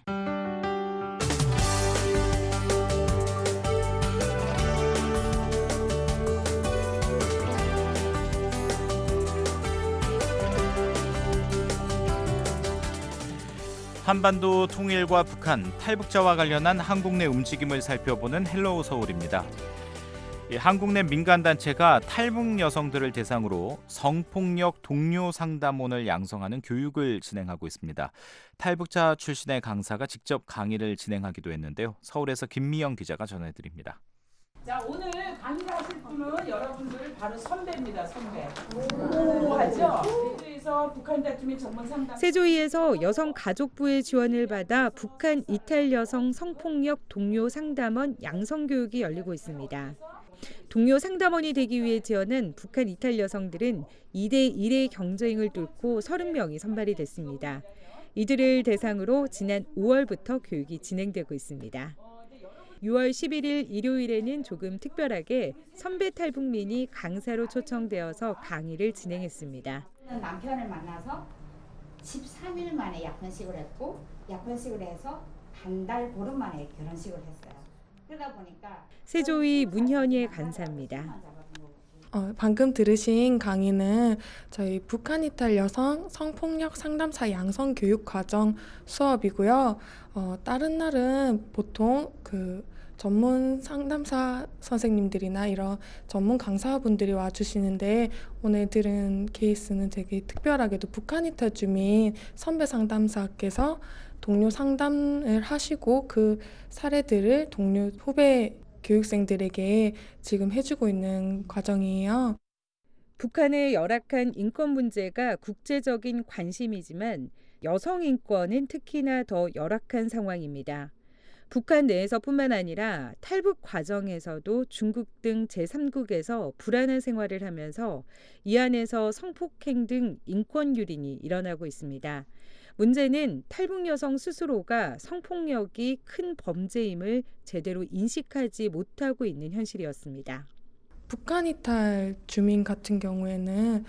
한반도 통일과 북한, 탈북자와 관련한 한국 내 움직임을 살펴보는 헬로우 서울입니다. 한국 내 민간단체가 탈북 여성들을 대상으로 성폭력 동료 상담원을 양성하는 교육을 진행하고 있습니다. 탈북자 출신의 강사가 직접 강의를 진행하기도 했는데요. 서울에서 김미영 기자가 전해드립니다. 자, 오늘 강의를 하실 분은 여러분들 바로 선배입니다. 선배. 오, 하죠? 세조에서 북한 다툼의 전문 상담. 세조위에서 여성가족부의 지원을 받아 북한 이탈 여성 성폭력 동료 상담원 양성 교육이 열리고 있습니다. 동료 상담원이 되기 위해 지원한 북한 이탈 여성들은 이 대 일의 경쟁을 뚫고 서른 명이 선발이 됐습니다. 이들을 대상으로 지난 오월부터 교육이 진행되고 있습니다. 유월 십일일 일요일에는 조금 특별하게 선배 탈북민이 강사로 초청되어서 강의를 진행했습니다. 남편을 만나서 십삼 일 만에 약혼식을 했고 약혼식을 해서 한 달 보름 만에 결혼식을 했어요. 그러다 보니까 세조위 문현희의 간사입니다. 어, 방금 들으신 강의는 저희 북한 이탈 여성 성폭력 상담사 양성 교육 과정 수업이고요. 어, 다른 날은 보통 그 전문 상담사 선생님들이나 이런 전문 강사분들이 와주시는데 오늘 들은 케이스는 되게 특별하게도 북한 이탈 주민 선배 상담사께서 동료 상담을 하시고 그 사례들을 동료 후배 교육생들에게 지금 해주고 있는 과정이에요. 북한의 열악한 인권 문제가 국제적인 관심이지만 여성 인권은 특히나 더 열악한 상황입니다. 북한 내에서뿐만 아니라 탈북 과정에서도 중국 등 제삼국에서 불안한 생활을 하면서 이 안에서 성폭행 등 인권 유린이 일어나고 있습니다. 문제는 탈북 여성 스스로가 성폭력이 큰 범죄임을 제대로 인식하지 못하고 있는 현실이었습니다. 북한 이탈 주민 같은 경우에는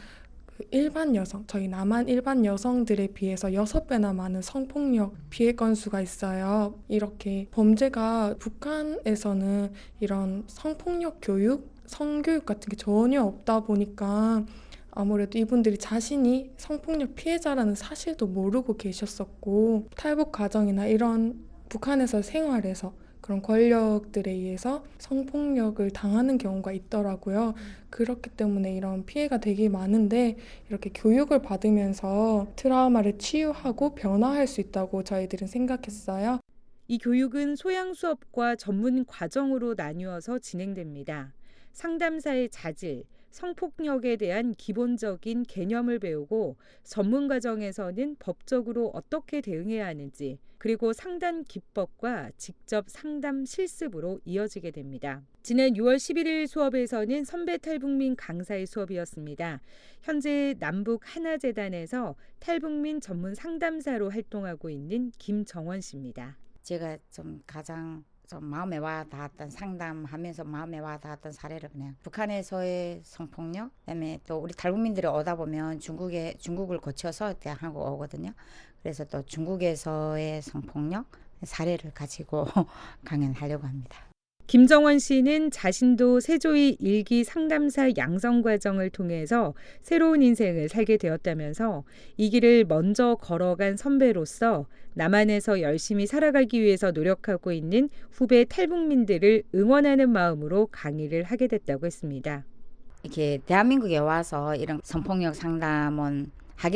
일반 여성, 저희 남한 일반 여성들에 비해서 여섯 배나 많은 성폭력 피해 건수가 있어요. 이렇게 범죄가 북한에서는 이런 성폭력 교육, 성교육 같은 게 전혀 없다 보니까 아무래도 이분들이 자신이 성폭력 피해자라는 사실도 모르고 계셨었고 탈북 과정이나 이런 북한에서 생활에서 그런 권력들에 의해서 성폭력을 당하는 경우가 있더라고요. 그렇기 때문에 이런 피해가 되게 많은데 이렇게 교육을 받으면서 트라우마를 치유하고 변화할 수 있다고 저희들은 생각했어요. 이 교육은 소양 수업과 전문 과정으로 나뉘어서 진행됩니다. 상담사의 자질, 성폭력에 대한 기본적인 개념을 배우고 전문 과정에서는 법적으로 어떻게 대응해야 하는지 그리고 상담 기법과 직접 상담 실습으로 이어지게 됩니다. 지난 유월 십일일 수업에서는 선배 탈북민 강사의 수업이었습니다. 현재 남북 하나재단에서 탈북민 전문 상담사로 활동하고 있는 김정원 씨입니다. 제가 좀 가장 좀 마음에 와 닿았던 상담하면서 마음에 와 닿았던 사례를 그냥 북한에서의 성폭력, 그다음에 또 우리 탈북민들이 오다 보면 중국에 중국을 거쳐서 한국 오거든요. 그래서 또 중국에서의 성폭력 사례를 가지고 강연하려고 합니다. 김정원 씨는 자신도 세조의 일기 상담사 양성 과정을 통해서 새로운 인생을 살게 되었다면서 이 길을 먼저 걸어간 선배로서 남한에서 열심히 살아가기 위해서 노력하고 있는 후배 탈북민들을 응원하는 마음으로 강의를 하게 됐다고 했습니다. 이렇게 대한민국에 와서 이런 성폭력 상담은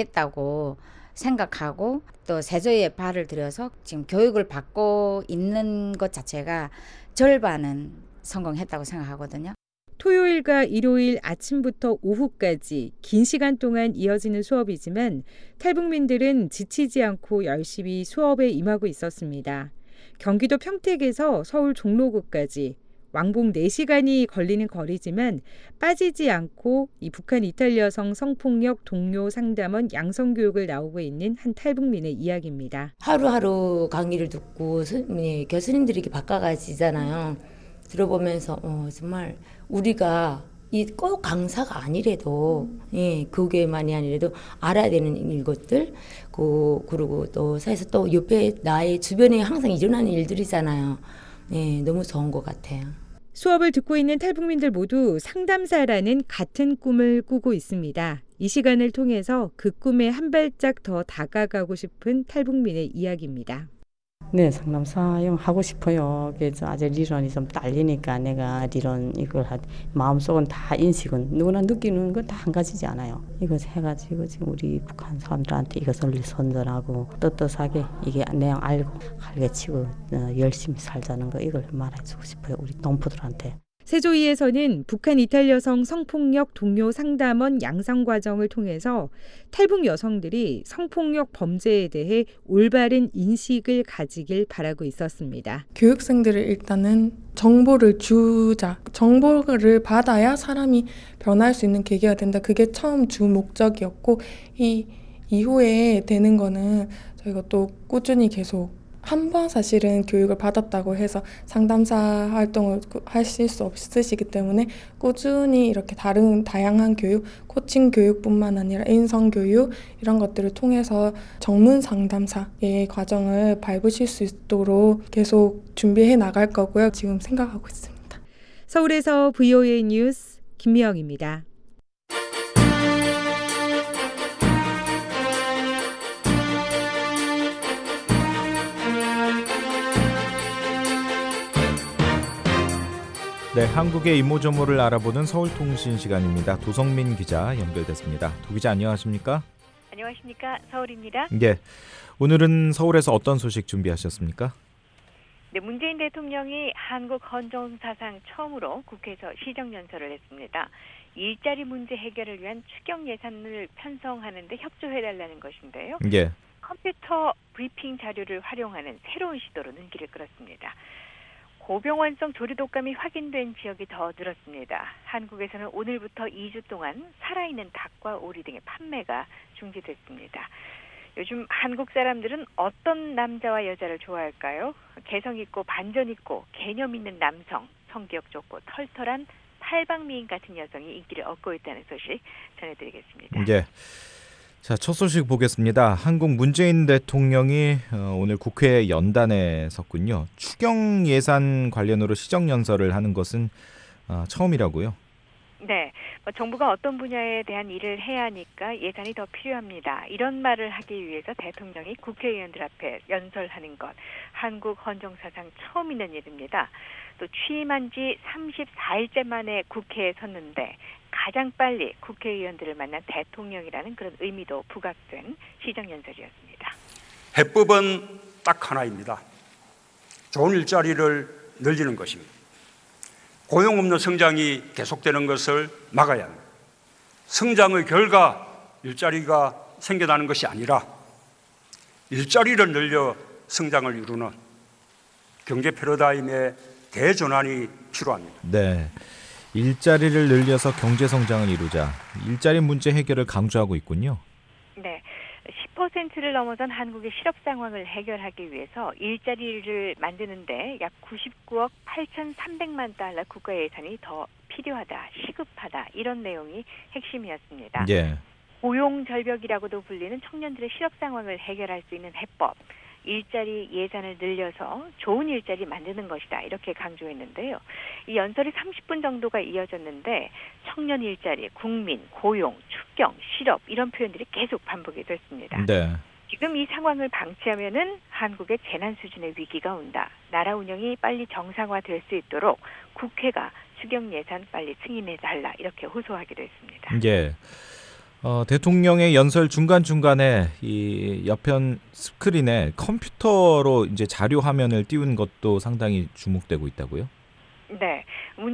하겠다고 생각하고 또 세조의 발을 들여서 지금 교육을 받고 있는 것 자체가 절반은 성공했다고 생각하거든요. 토요일과 일요일 아침부터 오후까지 긴 시간 동안 이어지는 수업이지만 탈북민들은 지치지 않고 열심히 수업에 임하고 있었습니다. 경기도 평택에서 서울 종로구까지 왕복 네 시간이 걸리는 거리지만 빠지지 않고 이 북한 이탈 여성 성폭력 동료 상담원 양성교육을 나오고 있는 한 탈북민의 이야기입니다. 하루하루 강의를 듣고 교수님들이 이렇게 바꿔가시잖아요. 들어보면서 어, 정말 우리가 이 꼭 강사가 아니래도 예, 그게만이 아니래도 알아야 되는 일것들 그, 그리고 또 사회에서 또 옆에 나의 주변에 항상 일어나는 일들이잖아요. 예, 너무 좋은 것 같아요. 수업을 듣고 있는 탈북민들 모두 상담사라는 같은 꿈을 꾸고 있습니다. 이 시간을 통해서 그 꿈에 한 발짝 더 다가가고 싶은 탈북민의 이야기입니다. 네, 상담사 하고 싶어요. 그래서 아직 리런이 좀 딸리니까 내가 리런 이걸 하, 마음속은 다 인식은 누구나 느끼는 건 다 한 가지지 않아요. 이거 해가지고 지금 우리 북한 사람들한테 이것을 선전하고 떳떳하게 이게 내용 알고 갈개치고 어, 열심히 살자는 거 이걸 말해주고 싶어요. 우리 동포들한테. 세조위에서는 북한 이탈 여성 성폭력 동료 상담원 양성 과정을 통해서 탈북 여성들이 성폭력 범죄에 대해 올바른 인식을 가지길 바라고 있었습니다. 교육생들을 일단은 정보를 주자. 정보를 받아야 사람이 변할 수 있는 계기가 된다. 그게 처음 주 목적이었고 이 이후에 되는 거는 저희가 또 꾸준히 계속 한 번 사실은 교육을 받았다고 해서 상담사 활동을 하실 수 없으시기 때문에 꾸준히 이렇게 다른 다양한 교육, 코칭 교육뿐만 아니라 인성 교육 이런 것들을 통해서 전문 상담사의 과정을 밟으실 수 있도록 계속 준비해 나갈 거고요. 지금 생각하고 있습니다. 서울에서 브이오에이 뉴스 김미영입니다. 네, 한국의 이모저모를 알아보는 서울통신 시간입니다. 도성민 기자 연결됐습니다. 도 기자 안녕하십니까? 안녕하십니까? 서울입니다. 예, 오늘은 서울에서 어떤 소식 준비하셨습니까? 네, 문재인 대통령이 한국 헌정 사상 처음으로 국회에서 시정연설을 했습니다. 일자리 문제 해결을 위한 추경 예산을 편성하는 데 협조해달라는 것인데요. 예. 컴퓨터 브리핑 자료를 활용하는 새로운 시도로 눈길을 끌었습니다. 고병환성 조류독감이 확인된 지역이 더 늘었습니다. 한국에서는 오늘부터 이 주 동안 살아있는 닭과 오리 등의 판매가 중지됐습니다. 요즘 한국 사람들은 어떤 남자와 여자를 좋아할까요? 개성 있고 반전 있고 개념 있는 남성, 성격 좋고 털털한 팔방미인 같은 여성이 인기를 얻고 있다는 소식 전해드리겠습니다. 예. 자, 첫 소식 보겠습니다. 한국 문재인 대통령이 오늘 국회 연단에 섰군요. 추경 예산 관련으로 시정연설을 하는 것은 처음이라고요? 네, 정부가 어떤 분야에 대한 일을 해야 하니까 예산이 더 필요합니다. 이런 말을 하기 위해서 대통령이 국회의원들 앞에 연설하는 것, 한국 헌정사상 처음 있는 일입니다. 또 취임한 지 삼십사 일째 만에 국회에 섰는데 가장 빨리 국회의원들을 만난 대통령이라는 그런 의미도 부각된 시정연설이었습니다. 해법은 딱 하나입니다. 좋은 일자리를 늘리는 것입니다. 고용 없는 성장이 계속되는 것을 막아야 합니다. 성장의 결과 일자리가 생겨나는 것이 아니라 일자리를 늘려 성장을 이루는 경제 패러다임의 대전환이 필요합니다. 네, 일자리를 늘려서 경제 성장을 이루자. 일자리 문제 해결을 강조하고 있군요. 네, 십 퍼센트를 넘어선 한국의 실업 상황을 해결하기 위해서 일자리를 만드는데 약 구십구억 팔천삼백만 달러 국가 예산이 더 필요하다, 시급하다 이런 내용이 핵심이었습니다. 예. 고용 절벽이라고도 불리는 청년들의 실업 상황을 해결할 수 있는 해법, 일자리 예산을 늘려서 좋은 일자리 만드는 것이다. 이렇게 강조했는데요. 이 연설이 삼십 분 정도가 이어졌는데 청년 일자리, 국민, 고용, 축경, 실업 이런 표현들이 계속 반복이 됐습니다. 네. 지금 이 상황을 방치하면은 한국의 재난 수준의 위기가 온다. 나라 운영이 빨리 정상화될 수 있도록 국회가 추경 예산 빨리 승인해달라 이렇게 호소하기도 했습니다. 예. 어, 대통령의 연설 중간 중간에 이 옆편 스크린에 컴퓨터로 이제 자료 화면을 띄운 것도 상당히 주목되고 있다고요? 네, 문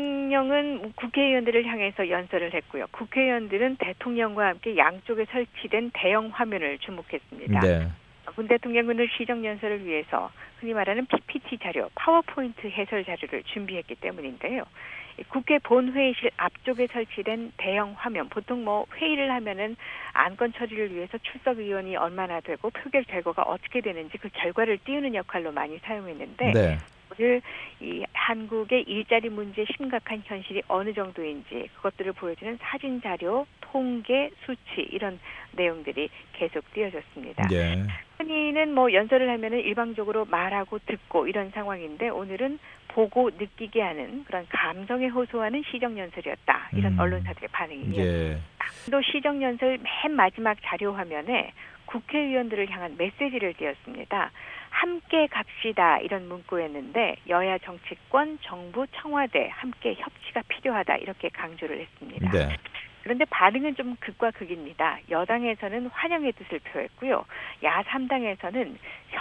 대통령은 국회의원들을 향해서 연설을 했고요. 국회의원들은 대통령과 함께 양쪽에 설치된 대형 화면을 주목했습니다. 네. 문 대통령은 오늘 시정연설을 위해서 흔히 말하는 피피티 자료, 파워포인트 해설 자료를 준비했기 때문인데요. 국회 본회의실 앞쪽에 설치된 대형 화면, 보통 뭐 회의를 하면은 안건 처리를 위해서 출석 의원이 얼마나 되고 표결 결과가 어떻게 되는지 그 결과를 띄우는 역할로 많이 사용했는데 네. 오늘 이 한국의 일자리 문제 심각한 현실이 어느 정도인지 그것들을 보여주는 사진 자료, 통계, 수치 이런 내용들이 계속 띄어졌습니다. 예. 흔히는 뭐 연설을 하면은 일방적으로 말하고 듣고 이런 상황인데 오늘은 보고 느끼게 하는 그런 감성에 호소하는 시정연설이었다. 이런 음. 언론사들의 반응이 이어졌습니다. 예. 또 시정연설 맨 마지막 자료 화면에 국회의원들을 향한 메시지를 띄었습니다. 함께 갑시다 이런 문구였는데 여야 정치권, 정부, 청와대 함께 협치가 필요하다 이렇게 강조를 했습니다. 네. 그런데 반응은 좀 극과 극입니다. 여당에서는 환영의 뜻을 표했고요. 야삼당에서는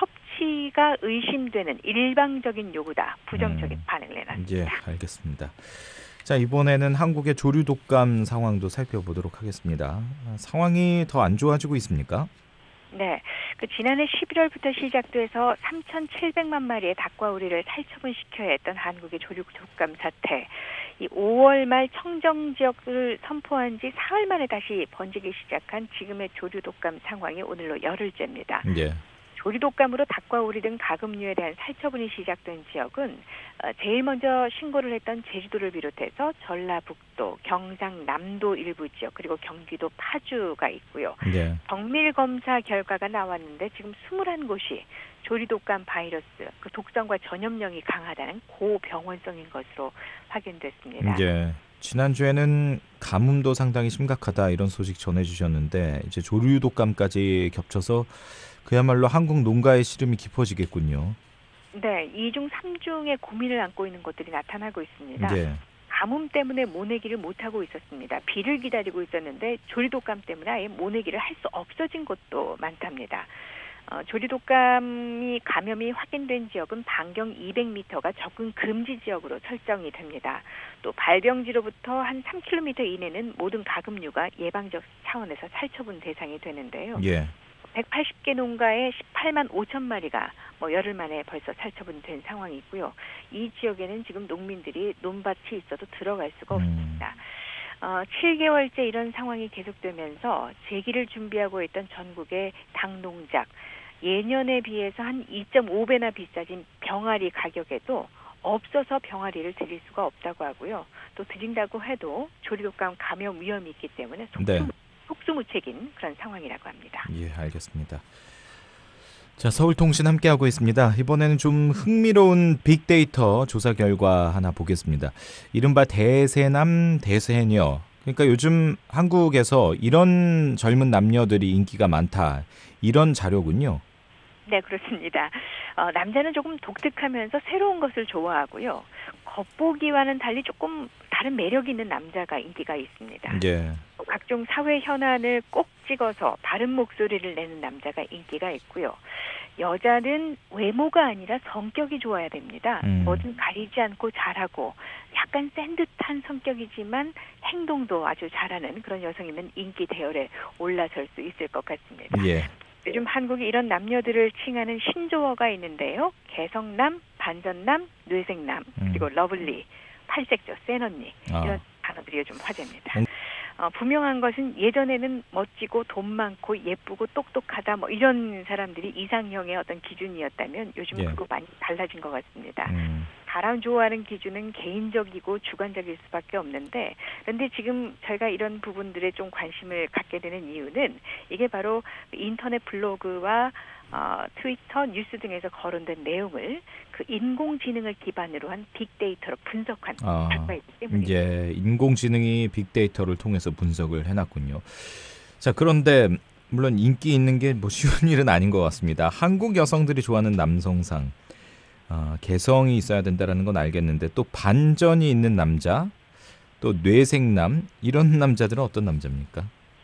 협치가 의심되는 일방적인 요구다. 부정적인 음. 반응을 내놨습니다. 예, 알겠습니다. 자, 이번에는 한국의 조류 독감 상황도 살펴보도록 하겠습니다. 상황이 더 안 좋아지고 있습니까? 네, 그 지난해 십일월부터 시작돼서 삼천칠백만 마리의 닭과 오리를 살처분시켜야 했던 한국의 조류 독감 사태. 이 오월 말 청정 지역을 선포한 지 사흘 만에 다시 번지기 시작한 지금의 조류 독감 상황이 오늘로 열흘째입니다. 예. 조류 독감으로 닭과 오리 등 가금류에 대한 살처분이 시작된 지역은 제일 먼저 신고를 했던 제주도를 비롯해서 전라북도, 경상남도 일부 지역 그리고 경기도 파주가 있고요. 예. 정밀 검사 결과가 나왔는데 지금 이십일 곳이 조류 독감 바이러스 그 독성과 전염력이 강하다는 고병원성인 것으로 확인됐습니다. 예. 지난주에는 가뭄도 상당히 심각하다 이런 소식 전해주셨는데 이제 조류 독감까지 겹쳐서 그야말로 한국 농가의 시름이 깊어지겠군요. 네, 이중 삼중의 고민을 안고 있는 곳들이 나타나고 있습니다. 예. 가뭄 때문에 모내기를 못하고 있었습니다. 비를 기다리고 있었는데 조류독감 때문에 아예 모내기를 할 수 없어진 곳도 많답니다. 어, 조류독감이 감염이 확인된 지역은 반경 이백 미터가 접근 금지 지역으로 설정이 됩니다. 또 발병지로부터 한 삼 킬로미터 이내는 모든 가금류가 예방적 차원에서 살처분 대상이 되는데요. 예. 백팔십 개 농가에 십팔만 오천 마리가 뭐 열흘 만에 벌써 살처분된 상황이고요. 이 지역에는 지금 농민들이 논밭이 있어도 들어갈 수가 음. 없습니다. 어, 칠 개월째 이런 상황이 계속되면서 재기를 준비하고 있던 전국의 닭농장 예년에 비해서 한 이 점 오 배나 비싸진 병아리 가격에도 없어서 병아리를 드릴 수가 없다고 하고요. 또 드린다고 해도 조류독감 감염 위험이 있기 때문에 속수, 네. 속수무책인 그런 상황이라고 합니다. 예, 알겠습니다. 자, 서울통신 함께하고 있습니다. 이번에는 좀 흥미로운 빅데이터 조사 결과 하나 보겠습니다. 이른바 대세남, 대세녀. 그러니까 요즘 한국에서 이런 젊은 남녀들이 인기가 많다. 이런 자료군요. 네, 그렇습니다. 어, 남자는 조금 독특하면서 새로운 것을 좋아하고요. 겉보기와는 달리 조금 다른 매력 있는 남자가 인기가 있습니다. 예. 각종 사회 현안을 꼭 찍어서 바른 목소리를 내는 남자가 인기가 있고요. 여자는 외모가 아니라 성격이 좋아야 됩니다. 음. 뭐든 가리지 않고 잘하고 약간 센 듯한 성격이지만 행동도 아주 잘하는 그런 여성이면 인기 대열에 올라설 수 있을 것 같습니다. 예. 요즘 한국이 이런 남녀들을 칭하는 신조어가 있는데요. 개성남, 반전남, 뇌생남, 그리고 러블리, 팔색조, 센언니 아. 이런 단어들이 요즘 화제입니다. 어, 분명한 것은 예전에는 멋지고 돈 많고 예쁘고 똑똑하다 뭐 이런 사람들이 이상형의 어떤 기준이었다면 요즘은 예. 그거 많이 달라진 것 같습니다. 음. 사람 좋아하는 기준은 개인적이고 주관적일 수밖에 없는데, 그런데 지금 저희가 이런 부분들에 좀 관심을 갖게 되는 이유는 이게 바로 인터넷 블로그와 어, 트위터, 뉴스 등에서 거론된 내용을 그 인공지능을 기반으로 한 빅데이터로 분석한 아, 결과이기 때문입니다. 예, 인공지능이 빅데이터를 통해서 분석을 해놨군요. 자, 그런데 물론 인기 있는 게 뭐 쉬운 일은 아닌 것 같습니다. 한국 여성들이 좋아하는 남성상, 어, 개성이 있어야 된다는 건 알겠는데 또 반전이 있는 남자, 또 뇌생남, 이런 남자들은 어떤 남자입니까?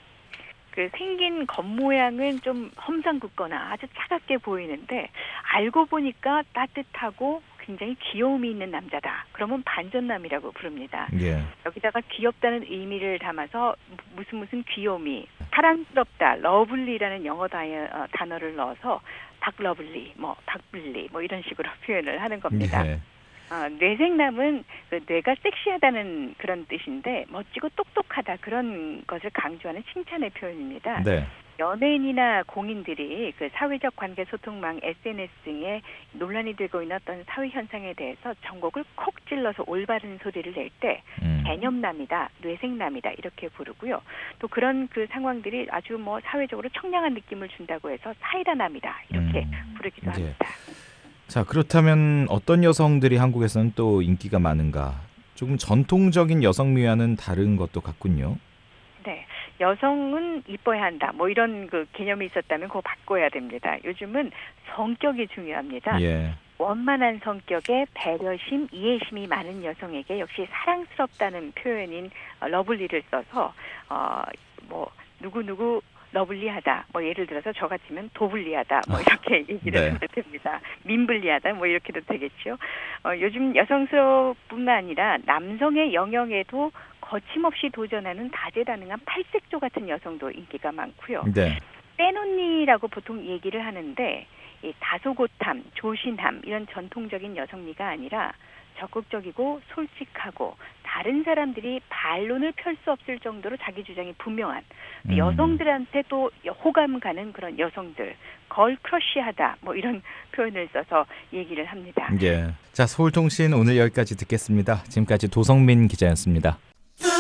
그 생긴 겉모양은 좀 험상궂거나 아주 차갑게 보이는데 알고 보니까 따뜻하고 굉장히 귀여움이 있는 남자다. 그러면 반전남이라고 부릅니다. 예. 여기다가 귀엽다는 의미를 담아서 무슨 무슨 귀요미, 사랑스럽다, 러블리라는 영어 다이어, 단어를 넣어서 닥러블리, 뭐 닥블리, 뭐 이런 식으로 표현을 하는 겁니다. 예. 어, 뇌생남은 그 뇌가 섹시하다는 그런 뜻인데 멋지고 똑똑하다 그런 것을 강조하는 칭찬의 표현입니다. 네. 연예인이나 공인들이 그 사회적 관계 소통망 에스엔에스 등에 논란이 되고 있는 어떤 사회 현상에 대해서 전곡을 콕 찔러서 올바른 소리를 낼 때 음. 개념남이다, 뇌생남이다 이렇게 부르고요. 또 그런 그 상황들이 아주 뭐 사회적으로 청량한 느낌을 준다고 해서 사이다남이다 이렇게 음. 부르기도 예. 합니다. 자, 그렇다면 어떤 여성들이 한국에서는 또 인기가 많은가? 조금 전통적인 여성 미와는 다른 것도 같군요. 네. 여성은 이뻐야 한다. 뭐 이런 그 개념이 있었다면 그거 바꿔야 됩니다. 요즘은 성격이 중요합니다. 예. 원만한 성격에 배려심, 이해심이 많은 여성에게 역시 사랑스럽다는 표현인 러블리를 써서 어 뭐 누구누구 러블리하다. 뭐 예를 들어서 저 같으면 도블리하다. 뭐 이렇게 얘기를 네. 하면 됩니다. 민블리하다. 뭐 이렇게도 되겠죠. 어, 요즘 여성스러움뿐만 아니라 남성의 영역에도 거침없이 도전하는 다재다능한 팔색조 같은 여성도 인기가 많고요. 네. 빼놓니라고 보통 얘기를 하는데 이 다소곳함, 조신함 이런 전통적인 여성미가 아니라 적극적이고 솔직하고 다른 사람들이 반론을 펼 수 없을 정도로 자기 주장이 분명한 음. 여성들한테 또 호감 가는 그런 여성들, 걸 크러쉬하다 뭐 이런 표현을 써서 얘기를 합니다. 예. 자, 서울통신 오늘 여기까지 듣겠습니다. 지금까지 도성민 기자였습니다. The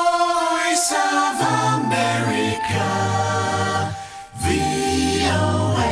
Voice of America, 브이오에이.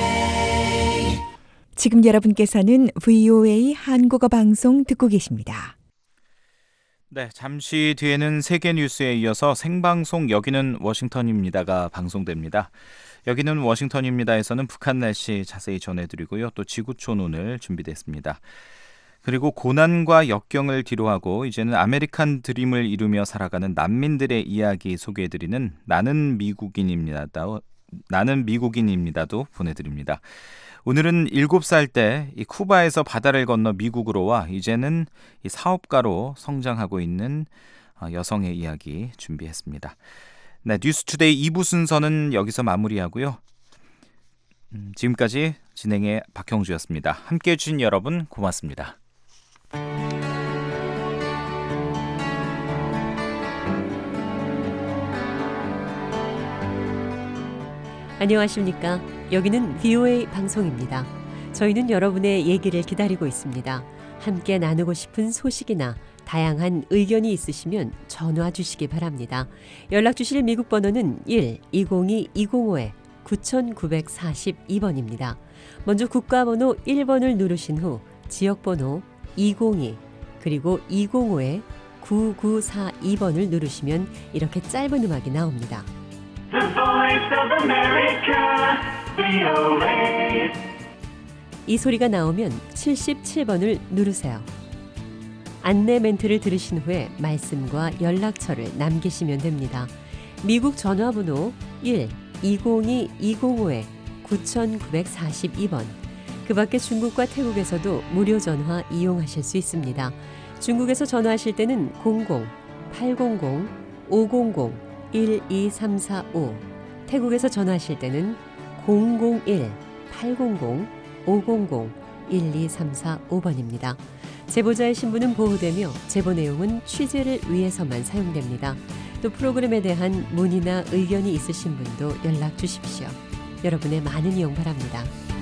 지금 여러분께서는 브이오에이 한국어 방송 듣고 계십니다. 네, 잠시 뒤에는 세계 뉴스에 이어서 생방송 여기는 워싱턴입니다가 방송됩니다. 여기는 워싱턴입니다에서는 북한 날씨 자세히 전해드리고요. 또 지구촌 오늘 준비됐습니다. 그리고 고난과 역경을 뒤로하고 이제는 아메리칸 드림을 이루며 살아가는 난민들의 이야기 소개해드리는 나는 미국인입니다. 나는 미국인입니다도 보내드립니다. 오늘은 일곱 살 때 이 쿠바에서 바다를 건너 미국으로 와 이제는 이 사업가로 성장하고 있는 여성의 이야기 준비했습니다. 네, 뉴스투데이 이 부 순서는 여기서 마무리하고요. 음, 지금까지 진행의 박형주였습니다. 함께해 주신 여러분 고맙습니다. 안녕하십니까? 여기는 브이오에이 방송입니다. 저희는 여러분의 얘기를 기다리고 있습니다. 함께 나누고 싶은 소식이나 다양한 의견이 있으시면 전화 주시기 바랍니다. 연락 주실 미국 번호는 일 이공이 이공오 구구사이 번입니다. 먼저 국가번호 일 번을 누르신 후 지역번호 이공이 그리고 이공오 구구사이 번을 누르시면 이렇게 짧은 음악이 나옵니다. The Voice of America, 브이오에이. 이 소리가 나오면 칠십칠 번을 누르세요. 안내 멘트를 들으신 후에 말씀과 연락처를 남기시면 됩니다. 미국 전화번호 일 이공이 이공오 구구사이 번. 그 밖에 중국과 태국에서도 무료 전화 이용하실 수 있습니다. 중국에서 전화하실 때는 공공 팔공공 오공공 일이삼사오, 태국에서 전화하실 때는 공공일 팔공공 오공공 일이삼사오 번입니다. 제보자의 신분은 보호되며 제보 내용은 취재를 위해서만 사용됩니다. 또 프로그램에 대한 문의나 의견이 있으신 분도 연락 주십시오. 여러분의 많은 이용 바랍니다.